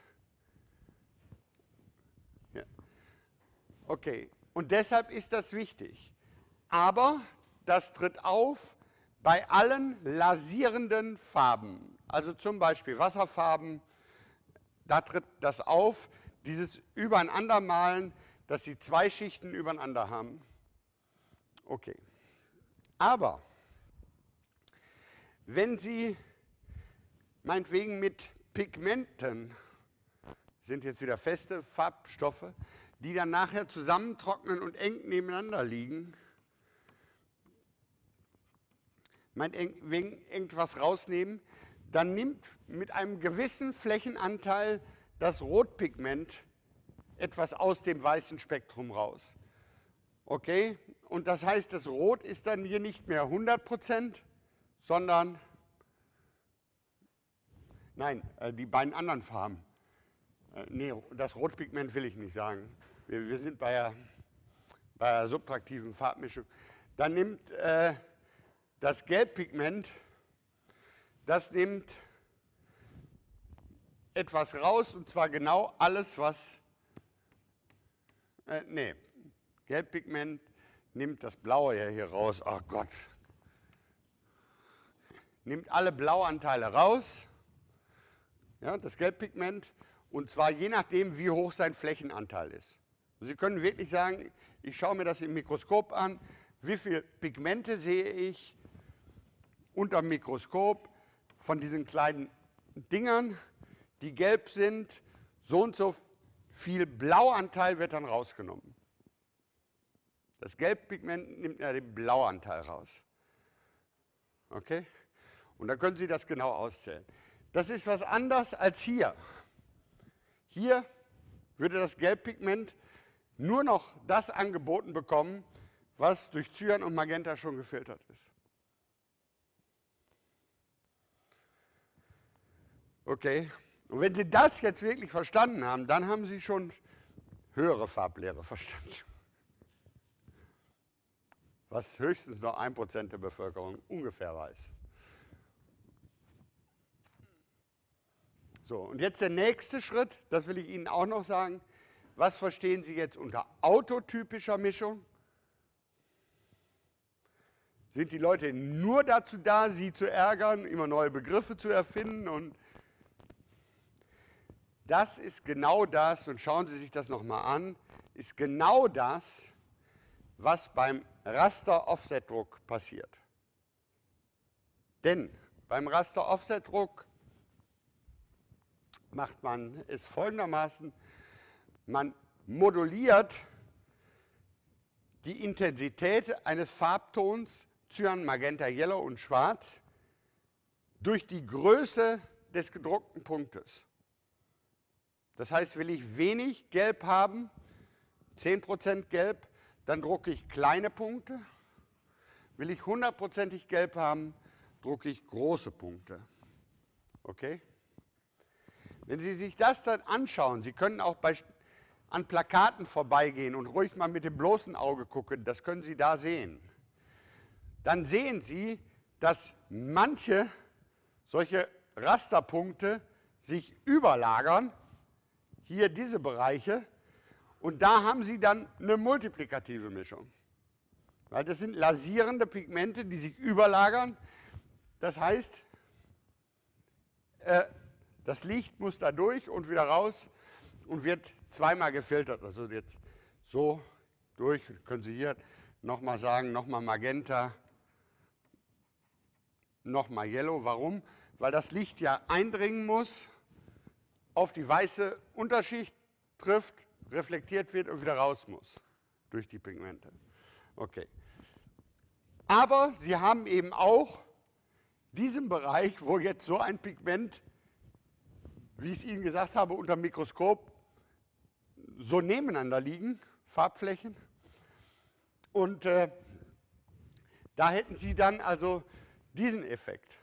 Ja. Okay, und deshalb ist das wichtig. Aber das tritt auf bei allen lasierenden Farben, also zum Beispiel Wasserfarben, da tritt das auf, dieses Übereinandermalen, dass Sie zwei Schichten übereinander haben. Okay. Aber wenn Sie meinetwegen mit Pigmenten, sind jetzt wieder feste Farbstoffe, die dann nachher zusammentrocknen und eng nebeneinander liegen, meinetwegen irgendwas rausnehmen, dann nimmt mit einem gewissen Flächenanteil das Rotpigment etwas aus dem weißen Spektrum raus. Okay? Und das heißt, das Rot ist dann hier nicht mehr hundert Prozent, sondern, nein, die beiden anderen Farben. Nee, das Rotpigment will ich nicht sagen. Wir, wir sind bei der, bei der subtraktiven Farbmischung. Dann nimmt äh, das Gelbpigment, das nimmt etwas raus, und zwar genau alles, was, äh, nee, Gelbpigment nimmt das Blaue ja hier raus, ach Gott, nimmt alle Blauanteile raus, ja, das Gelbpigment, und zwar je nachdem, wie hoch sein Flächenanteil ist. Sie können wirklich sagen, ich schaue mir das im Mikroskop an, wie viele Pigmente sehe ich unter dem Mikroskop von diesen kleinen Dingern, die gelb sind, so und so viel Blauanteil wird dann rausgenommen. Das Gelbpigment nimmt ja den Blauanteil raus. Okay? Und dann können Sie das genau auszählen. Das ist was anderes als hier. Hier würde das Gelbpigment nur noch das angeboten bekommen, was durch Cyan und Magenta schon gefiltert ist. Okay? Und wenn Sie das jetzt wirklich verstanden haben, dann haben Sie schon höhere Farblehre verstanden. Was höchstens noch ein Prozent der Bevölkerung ungefähr weiß. So, und jetzt der nächste Schritt, das will ich Ihnen auch noch sagen. Was verstehen Sie jetzt unter autotypischer Mischung? Sind die Leute nur dazu da, Sie zu ärgern, immer neue Begriffe zu erfinden? Und das ist genau das, und schauen Sie sich das nochmal an, ist genau das, was beim Raster-Offset-Druck passiert. Denn beim Raster-Offset-Druck macht man es folgendermaßen: Man moduliert die Intensität eines Farbtons, Cyan, Magenta, Yellow und Schwarz, durch die Größe des gedruckten Punktes. Das heißt, will ich wenig Gelb haben, zehn Prozent Gelb, dann drucke ich kleine Punkte. Will ich hundertprozentig Gelb haben, drucke ich große Punkte. Okay? Wenn Sie sich das dann anschauen, Sie können auch bei, an Plakaten vorbeigehen und ruhig mal mit dem bloßen Auge gucken, das können Sie da sehen. Dann sehen Sie, dass manche solche Rasterpunkte sich überlagern hier diese Bereiche und da haben Sie dann eine multiplikative Mischung. Weil das sind lasierende Pigmente, die sich überlagern. Das heißt, äh, das Licht muss da durch und wieder raus und wird zweimal gefiltert. Also jetzt so durch, können Sie hier nochmal sagen, nochmal Magenta, nochmal Yellow. Warum? Weil das Licht ja eindringen muss, auf die weiße Unterschicht trifft, reflektiert wird und wieder raus muss durch die Pigmente. Okay. Aber Sie haben eben auch diesen Bereich, wo jetzt so ein Pigment, wie ich es Ihnen gesagt habe, unter dem Mikroskop so nebeneinander liegen, Farbflächen. Und äh, da hätten Sie dann also diesen Effekt.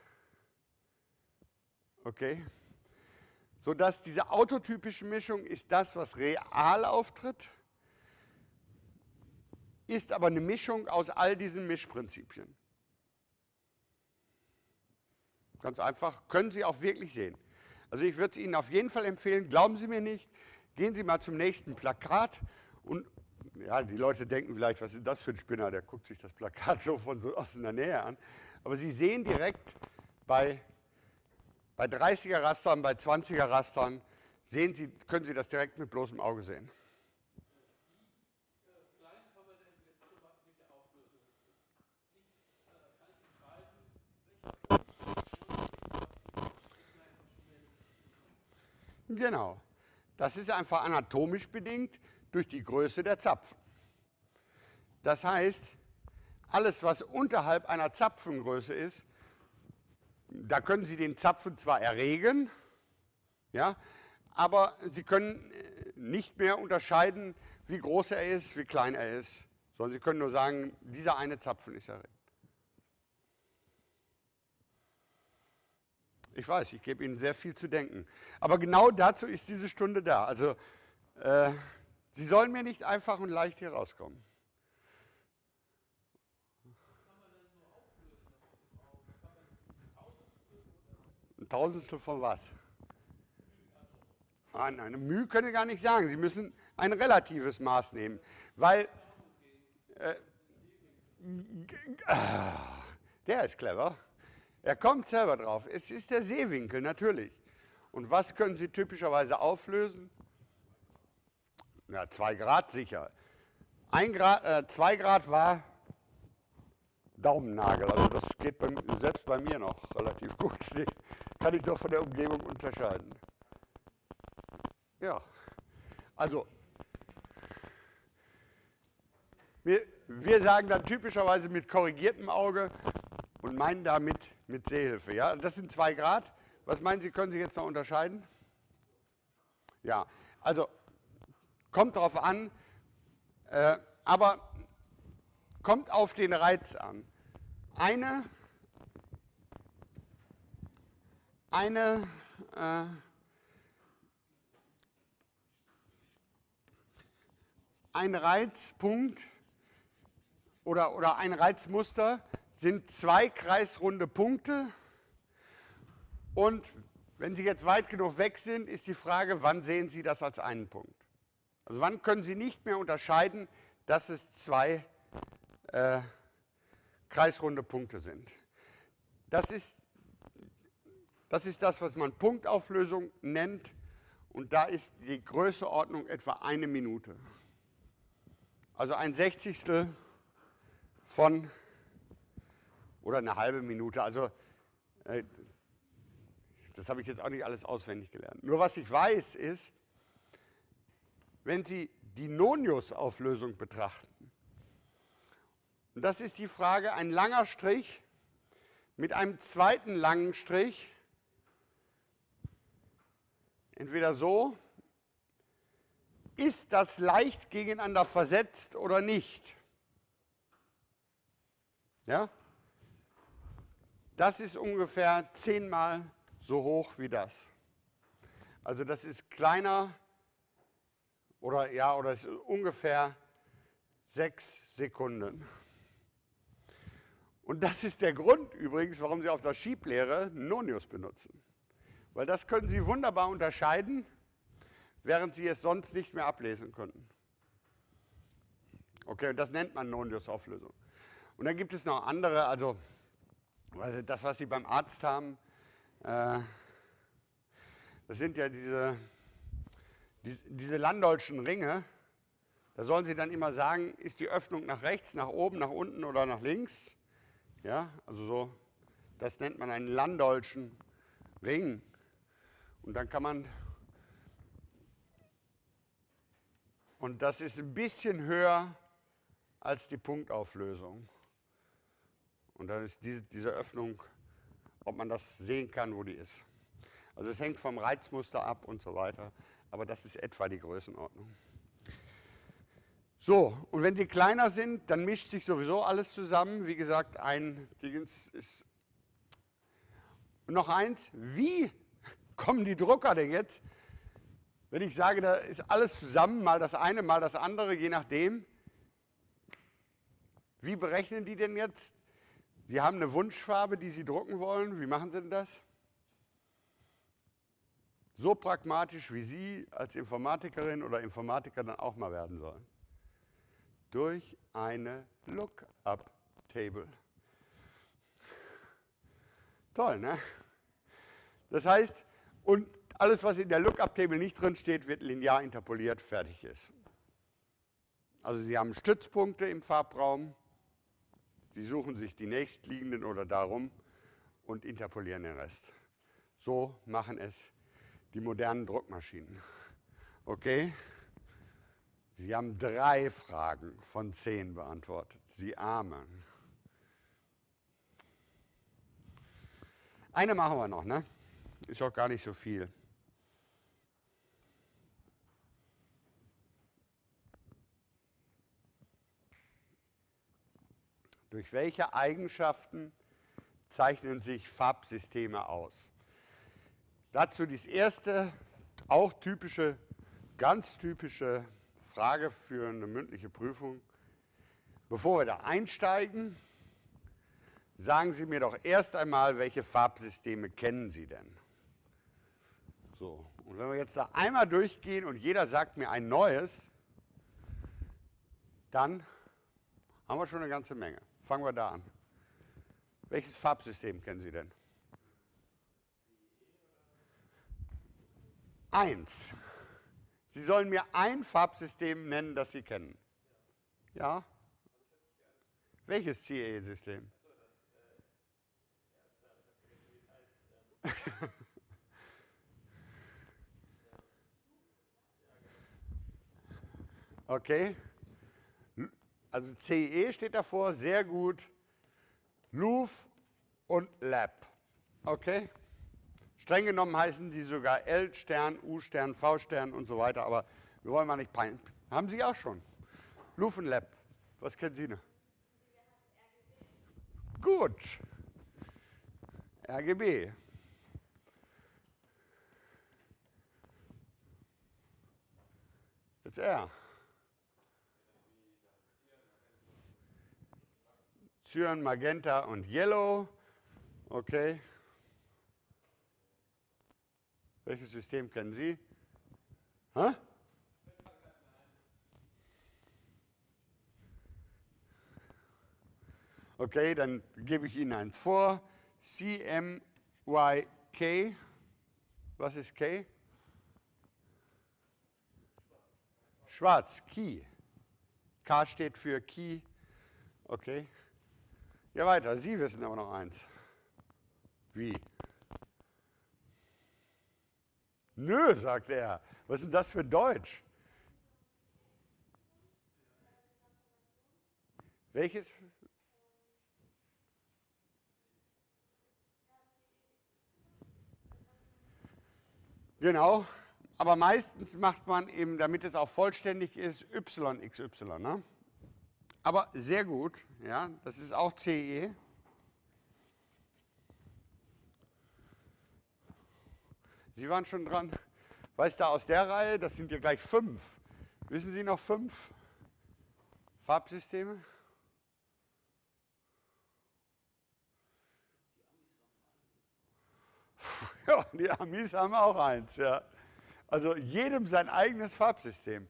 Okay? Sodass diese autotypische Mischung ist das, was real auftritt, ist aber eine Mischung aus all diesen Mischprinzipien. Ganz einfach, können Sie auch wirklich sehen. Also ich würde es Ihnen auf jeden Fall empfehlen, glauben Sie mir nicht, gehen Sie mal zum nächsten Plakat und ja, die Leute denken vielleicht, was ist das für ein Spinner, der guckt sich das Plakat so von so aus in der Nähe an. Aber Sie sehen direkt bei, bei dreißiger Rastern, bei zwanziger Rastern, sehen Sie, können Sie das direkt mit bloßem Auge sehen. Genau. Das ist einfach anatomisch bedingt durch die Größe der Zapfen. Das heißt, alles, was unterhalb einer Zapfengröße ist, da können Sie den Zapfen zwar erregen, ja, aber Sie können nicht mehr unterscheiden, wie groß er ist, wie klein er ist, sondern Sie können nur sagen, dieser eine Zapfen ist erregt. Ich weiß, ich gebe Ihnen sehr viel zu denken. Aber genau dazu ist diese Stunde da. Also, äh, Sie sollen mir nicht einfach und leicht hier rauskommen. Ein Tausendstel von was? Nein, eine Mühe können Sie gar nicht sagen. Sie müssen ein relatives Maß nehmen. Weil, äh, der ist clever. Er kommt selber drauf. Es ist der Sehwinkel, natürlich. Und was können Sie typischerweise auflösen? Ja, zwei Grad sicher. Ein Grad, äh, zwei Grad war Daumennagel. Also das geht bei, selbst bei mir noch relativ gut. Die kann ich doch von der Umgebung unterscheiden. Ja, also wir, wir sagen dann typischerweise mit korrigiertem Auge und meinen damit mit Sehhilfe. Ja? Das sind zwei Grad. Was meinen Sie, können Sie jetzt noch unterscheiden? Ja, also kommt darauf an, äh, aber kommt auf den Reiz an. Eine, eine äh, ein Reizpunkt oder, oder ein Reizmuster sind zwei kreisrunde Punkte und wenn Sie jetzt weit genug weg sind, ist die Frage, wann sehen Sie das als einen Punkt? Also wann können Sie nicht mehr unterscheiden, dass es zwei äh, kreisrunde Punkte sind? Das ist, das ist das, was man Punktauflösung nennt und da ist die Größeordnung etwa eine Minute. Also ein Sechzigstel von, oder eine halbe Minute, also äh, das habe ich jetzt auch nicht alles auswendig gelernt. Nur was ich weiß ist, wenn Sie die Nonius-Auflösung betrachten, und das ist die Frage, ein langer Strich mit einem zweiten langen Strich, entweder so, ist das leicht gegeneinander versetzt oder nicht? Ja? Das ist ungefähr zehnmal so hoch wie das. Also das ist kleiner oder ja, oder ist ungefähr sechs Sekunden. Und das ist der Grund übrigens, warum Sie auf der Schieblehre Nonius benutzen. Weil das können Sie wunderbar unterscheiden, während Sie es sonst nicht mehr ablesen könnten. Okay, und das nennt man Non-Dose-Auflösung. Und dann gibt es noch andere, also, also das, was Sie beim Arzt haben, äh, das sind ja diese, diese, diese Landollschen Ringe. Da sollen Sie dann immer sagen, ist die Öffnung nach rechts, nach oben, nach unten oder nach links? Ja, also so, das nennt man einen Landollschen Ring. Und dann kann man, und das ist ein bisschen höher als die Punktauflösung. Und dann ist diese, diese Öffnung, ob man das sehen kann, wo die ist. Also es hängt vom Reizmuster ab und so weiter, aber das ist etwa die Größenordnung. So, und wenn sie kleiner sind, dann mischt sich sowieso alles zusammen. Wie gesagt, ein Dingens ist. Und noch eins, wie kommen die Drucker denn jetzt, wenn ich sage, da ist alles zusammen, mal das eine, mal das andere, je nachdem. Wie berechnen die denn jetzt? Sie haben eine Wunschfarbe, die Sie drucken wollen. Wie machen Sie denn das? So pragmatisch, wie Sie als Informatikerin oder Informatiker dann auch mal werden sollen. Durch eine Lookup-Table. Toll, ne? Das heißt, und alles, was in der Lookup-Table nicht drin steht, wird linear interpoliert, fertig ist. Also Sie haben Stützpunkte im Farbraum, Sie suchen sich die nächstliegenden oder darum und interpolieren den Rest. So machen es die modernen Druckmaschinen. Okay? Sie haben drei Fragen von zehn beantwortet. Sie Armen. Eine machen wir noch, ne? Ist auch gar nicht so viel. Durch welche Eigenschaften zeichnen sich Farbsysteme aus? Dazu das erste, auch typische, ganz typische Frage für eine mündliche Prüfung. Bevor wir da einsteigen, sagen Sie mir doch erst einmal, welche Farbsysteme kennen Sie denn? So, und wenn wir jetzt da einmal durchgehen und jeder sagt mir ein neues, dann haben wir schon eine ganze Menge. Fangen wir da an. Welches Farbsystem kennen Sie denn? Eins. Sie sollen mir ein Farbsystem nennen, das Sie kennen. Ja? Welches C E E-System? Okay. Also C E E steht davor, sehr gut. L U F und Lab. Okay? Streng genommen heißen die sogar L-Stern, U-Stern, V-Stern und so weiter, aber wir wollen mal nicht peinlich. Haben Sie auch schon. L U F und Lab. Was kennen Sie noch? Gut. R G B. Jetzt R. Cyan, Magenta und Yellow. Okay. Welches System kennen Sie? Hä? Okay, dann gebe ich Ihnen eins vor. C M Y K. Was ist K? Schwarz, Key. K steht für Key. Okay. Ja, weiter. Sie wissen aber noch eins. Wie? Nö, sagt er. Was ist denn das für Deutsch? Welches? Genau, aber meistens macht man eben, damit es auch vollständig ist, Y X Y. Ne? Aber sehr gut, ja, das ist auch C E. Sie waren schon dran. Weißt du, aus der Reihe, das sind ja gleich fünf. Wissen Sie noch fünf Farbsysteme? Ja, die Amis haben auch eins, ja. Also jedem sein eigenes Farbsystem.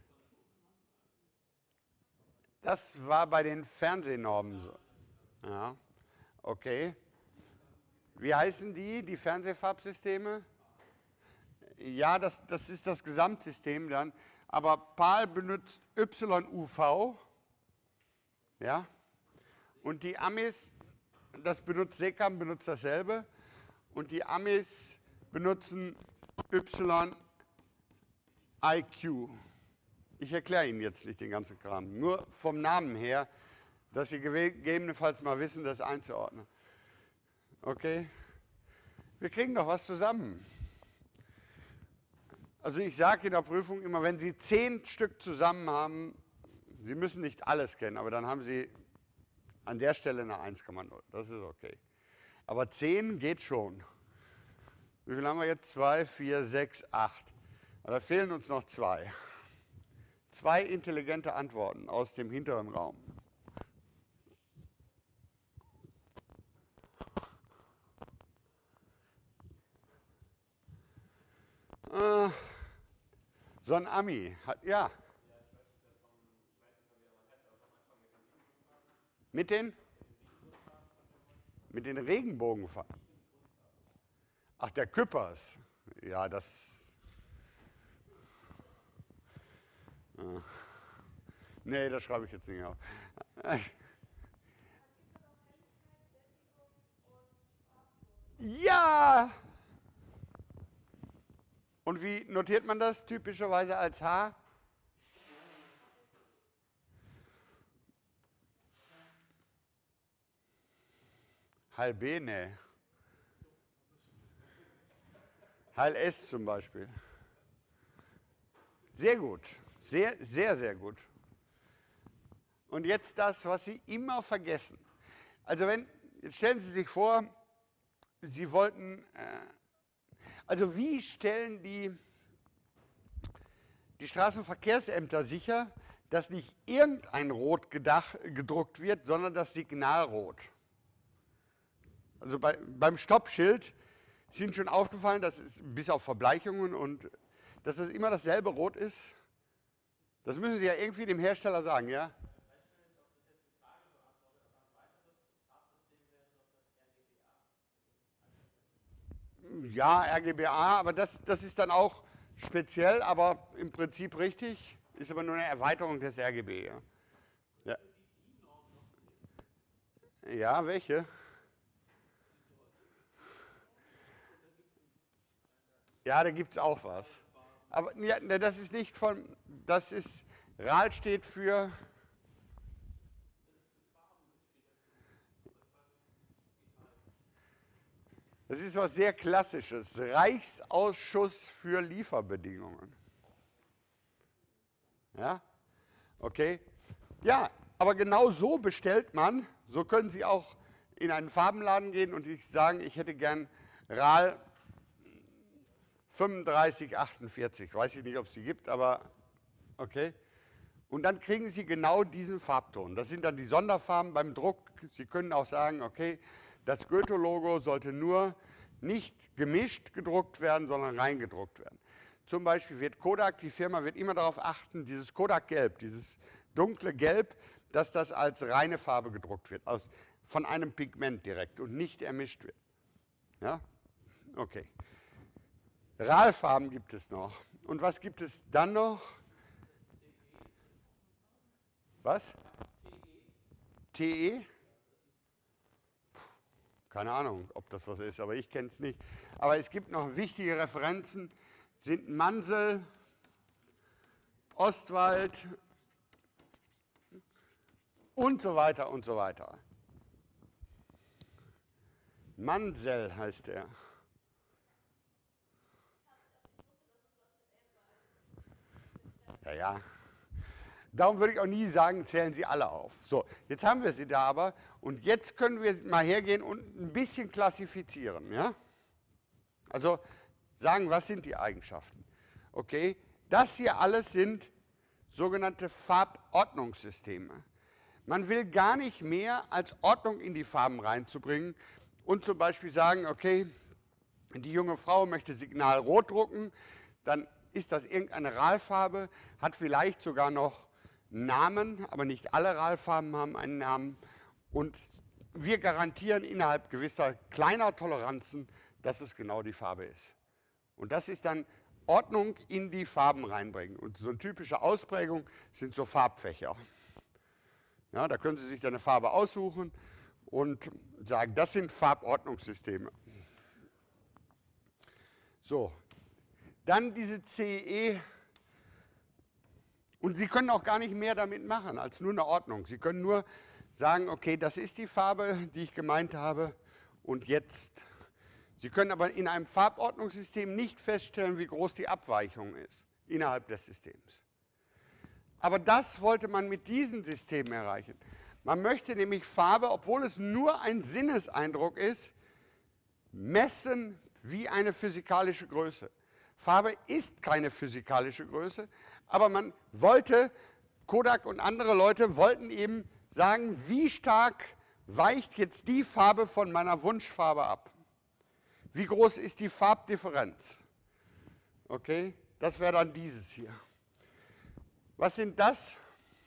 Das war bei den Fernsehnormen so. Ja, okay. Wie heißen die, die Fernsehfarbsysteme? Ja, das, das ist das Gesamtsystem dann. Aber PAL benutzt Y U V. Ja. Und die Amis, das benutzt SECAM, benutzt dasselbe. Und die Amis benutzen Y I Q. Ich erkläre Ihnen jetzt nicht den ganzen Kram. Nur vom Namen her, dass Sie gegebenenfalls mal wissen, das einzuordnen. Okay? Wir kriegen doch was zusammen. Also ich sage in der Prüfung immer, wenn Sie zehn Stück zusammen haben, Sie müssen nicht alles kennen, aber dann haben Sie an der Stelle eine eins Komma null. Das ist okay. Aber zehn geht schon. Wie viel haben wir jetzt? zwei, vier, sechs, acht. Da fehlen uns noch zwei. Zwei intelligente Antworten aus dem hinteren Raum. Äh, so ein Ami hat, ja. Mit den? Mit den Regenbogenfarben. Ach, der Küppers. Ja, das. Äh, nee, das schreibe ich jetzt nicht auf. Ja! Und wie notiert man das typischerweise als H? Heil B, ne. Heil S zum Beispiel. Sehr gut. Sehr, sehr, sehr gut. Und jetzt das, was Sie immer vergessen. Also wenn, jetzt stellen Sie sich vor, Sie wollten, äh, also wie stellen die, die Straßenverkehrsämter sicher, dass nicht irgendein Rot gedach, gedruckt wird, sondern das Signalrot? Also bei, beim Stoppschild ist Ihnen schon aufgefallen, dass es bis auf Verbleichungen und dass es immer dasselbe Rot ist? Das müssen Sie ja irgendwie dem Hersteller sagen, ja? Ja, R G B A, aber das, das ist dann auch speziell, aber im Prinzip richtig, ist aber nur eine Erweiterung des R G B. Ja, ja. Ja, welche? Ja, da gibt es auch was. Aber ja, das ist nicht von, das ist, R A L steht für, das ist was sehr Klassisches, Reichsausschuss für Lieferbedingungen. Ja, okay. Ja, aber genau so bestellt man, so können Sie auch in einen Farbenladen gehen und ich sagen, ich hätte gern R A L fünfunddreißig achtundvierzig, weiß ich nicht, ob es die gibt, aber okay. Und dann kriegen Sie genau diesen Farbton. Das sind dann die Sonderfarben beim Druck. Sie können auch sagen, okay, das Goethe-Logo sollte nur nicht gemischt gedruckt werden, sondern reingedruckt werden. Zum Beispiel wird Kodak, die Firma wird immer darauf achten, dieses Kodak-Gelb, dieses dunkle Gelb, dass das als reine Farbe gedruckt wird, aus, von einem Pigment direkt und nicht ermischt wird. Ja? Okay. R A L-Farben gibt es noch. Und was gibt es dann noch? Was? T E? Keine Ahnung, ob das was ist, aber ich kenne es nicht. Aber es gibt noch wichtige Referenzen, sind Mansell, Ostwald und so weiter und so weiter. Mansell heißt er. Ja, ja. Darum würde ich auch nie sagen, zählen Sie alle auf. So, jetzt haben wir sie da aber und jetzt können wir mal hergehen und ein bisschen klassifizieren. Ja? Also sagen, was sind die Eigenschaften? Okay, das hier alles sind sogenannte Farbordnungssysteme. Man will gar nicht mehr als Ordnung in die Farben reinzubringen und zum Beispiel sagen, okay, die junge Frau möchte Signal rot drucken, dann ist das irgendeine RAL-Farbe, hat vielleicht sogar noch einen Namen, aber nicht alle RAL-Farben haben einen Namen. Und wir garantieren innerhalb gewisser kleiner Toleranzen, dass es genau die Farbe ist. Und das ist dann Ordnung in die Farben reinbringen. Und so eine typische Ausprägung sind so Farbfächer. Ja, da können Sie sich dann eine Farbe aussuchen und sagen, das sind Farbordnungssysteme. So, dann diese C E. Und Sie können auch gar nicht mehr damit machen als nur eine Ordnung. Sie können nur sagen, okay, das ist die Farbe, die ich gemeint habe. Und jetzt, Sie können aber in einem Farbordnungssystem nicht feststellen, wie groß die Abweichung ist innerhalb des Systems. Aber das wollte man mit diesen Systemen erreichen. Man möchte nämlich Farbe, obwohl es nur ein Sinneseindruck ist, messen wie eine physikalische Größe. Farbe ist keine physikalische Größe, aber man wollte, Kodak und andere Leute wollten eben sagen, wie stark weicht jetzt die Farbe von meiner Wunschfarbe ab? Wie groß ist die Farbdifferenz? Okay, das wäre dann dieses hier. Was sind das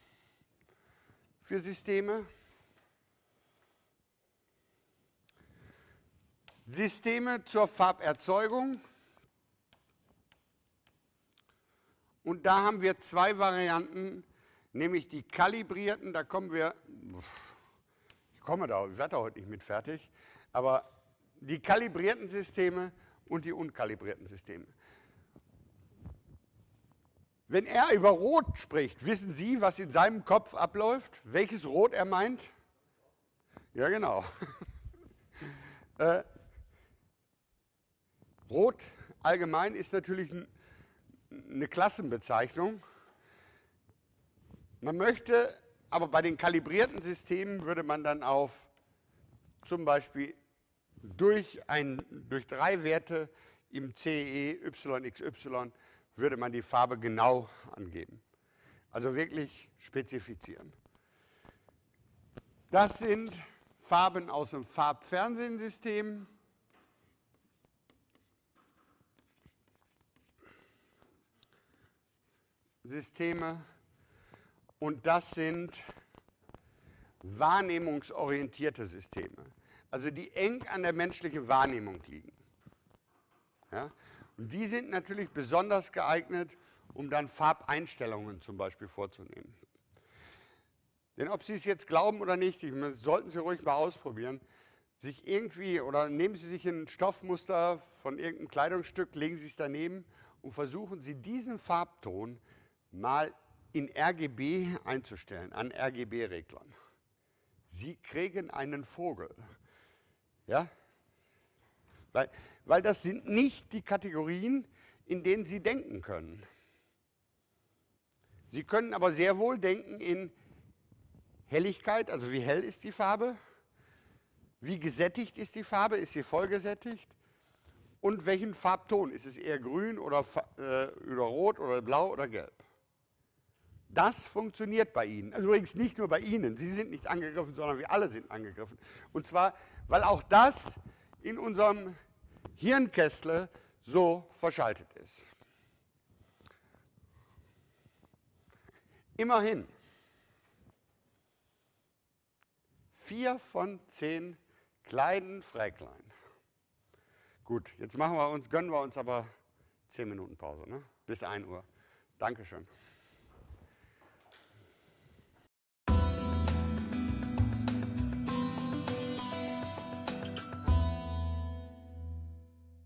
für Systeme? Systeme zur Farberzeugung. Und da haben wir zwei Varianten, nämlich die kalibrierten, da kommen wir, ich komme da, ich werde da heute nicht mit fertig, aber die kalibrierten Systeme und die unkalibrierten Systeme. Wenn er über Rot spricht, wissen Sie, was in seinem Kopf abläuft? Welches Rot er meint? Ja, genau. äh, Rot allgemein ist natürlich ein, eine Klassenbezeichnung. Man möchte, aber bei den kalibrierten Systemen würde man dann auf zum Beispiel durch, ein, durch drei Werte im C E Y X Y würde man die Farbe genau angeben. Also wirklich spezifizieren. Das sind Farben aus dem Farbfernsehsystem. Systeme. Und das sind wahrnehmungsorientierte Systeme, also die eng an der menschlichen Wahrnehmung liegen. Ja? Und die sind natürlich besonders geeignet, um dann Farbeinstellungen zum Beispiel vorzunehmen. Denn ob Sie es jetzt glauben oder nicht, sollten Sie ruhig mal ausprobieren, sich irgendwie, oder nehmen Sie sich ein Stoffmuster von irgendeinem Kleidungsstück, legen Sie es daneben und versuchen Sie diesen Farbton mal in R G B einzustellen, an R G B-Reglern. Sie kriegen einen Vogel. Ja? Weil, weil das sind nicht die Kategorien, in denen Sie denken können. Sie können aber sehr wohl denken in Helligkeit, also wie hell ist die Farbe, wie gesättigt ist die Farbe, ist sie voll gesättigt und welchen Farbton, ist es eher grün oder, äh, oder rot oder blau oder gelb. Das funktioniert bei Ihnen. Also übrigens nicht nur bei Ihnen. Sie sind nicht angegriffen, sondern wir alle sind angegriffen. Und zwar, weil auch das in unserem Hirnkästle so verschaltet ist. Immerhin, vier von zehn kleinen Fräklein. Gut, jetzt machen wir uns, gönnen wir uns aber zehn Minuten Pause, ne? Bis ein Uhr. Dankeschön.